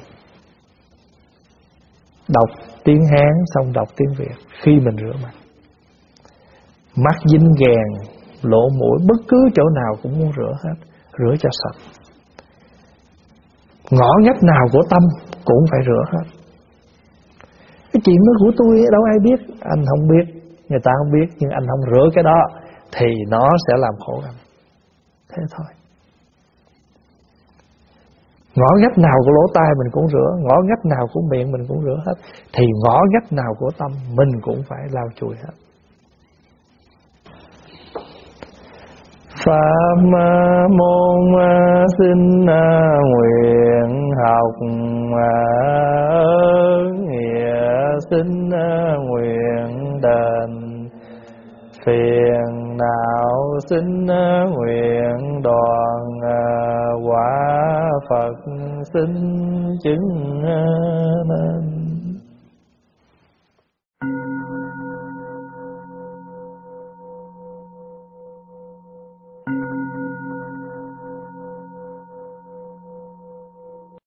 Speaker 1: Đọc tiếng Hán xong đọc tiếng Việt khi mình rửa mặt. Mắt dính ghèn, lỗ mũi, bất cứ chỗ nào cũng muốn rửa hết. Rửa cho sạch. Ngõ ngách nào của tâm cũng phải rửa hết. Cái chuyện đó của tôi đâu ai biết. Anh không biết, người ta không biết. Nhưng anh không rửa cái đó thì nó sẽ làm khổ anh. Thế thôi. Ngõ ngách nào của lỗ tai mình cũng rửa, ngõ ngách nào của miệng mình cũng rửa hết. Thì ngõ ngách nào của tâm mình cũng phải lau chùi hết.
Speaker 2: Pháp môn xin nguyện học, nghĩa xin nguyện đền, phiền não xin nguyện đoạn, quả Phật xin chứng nên.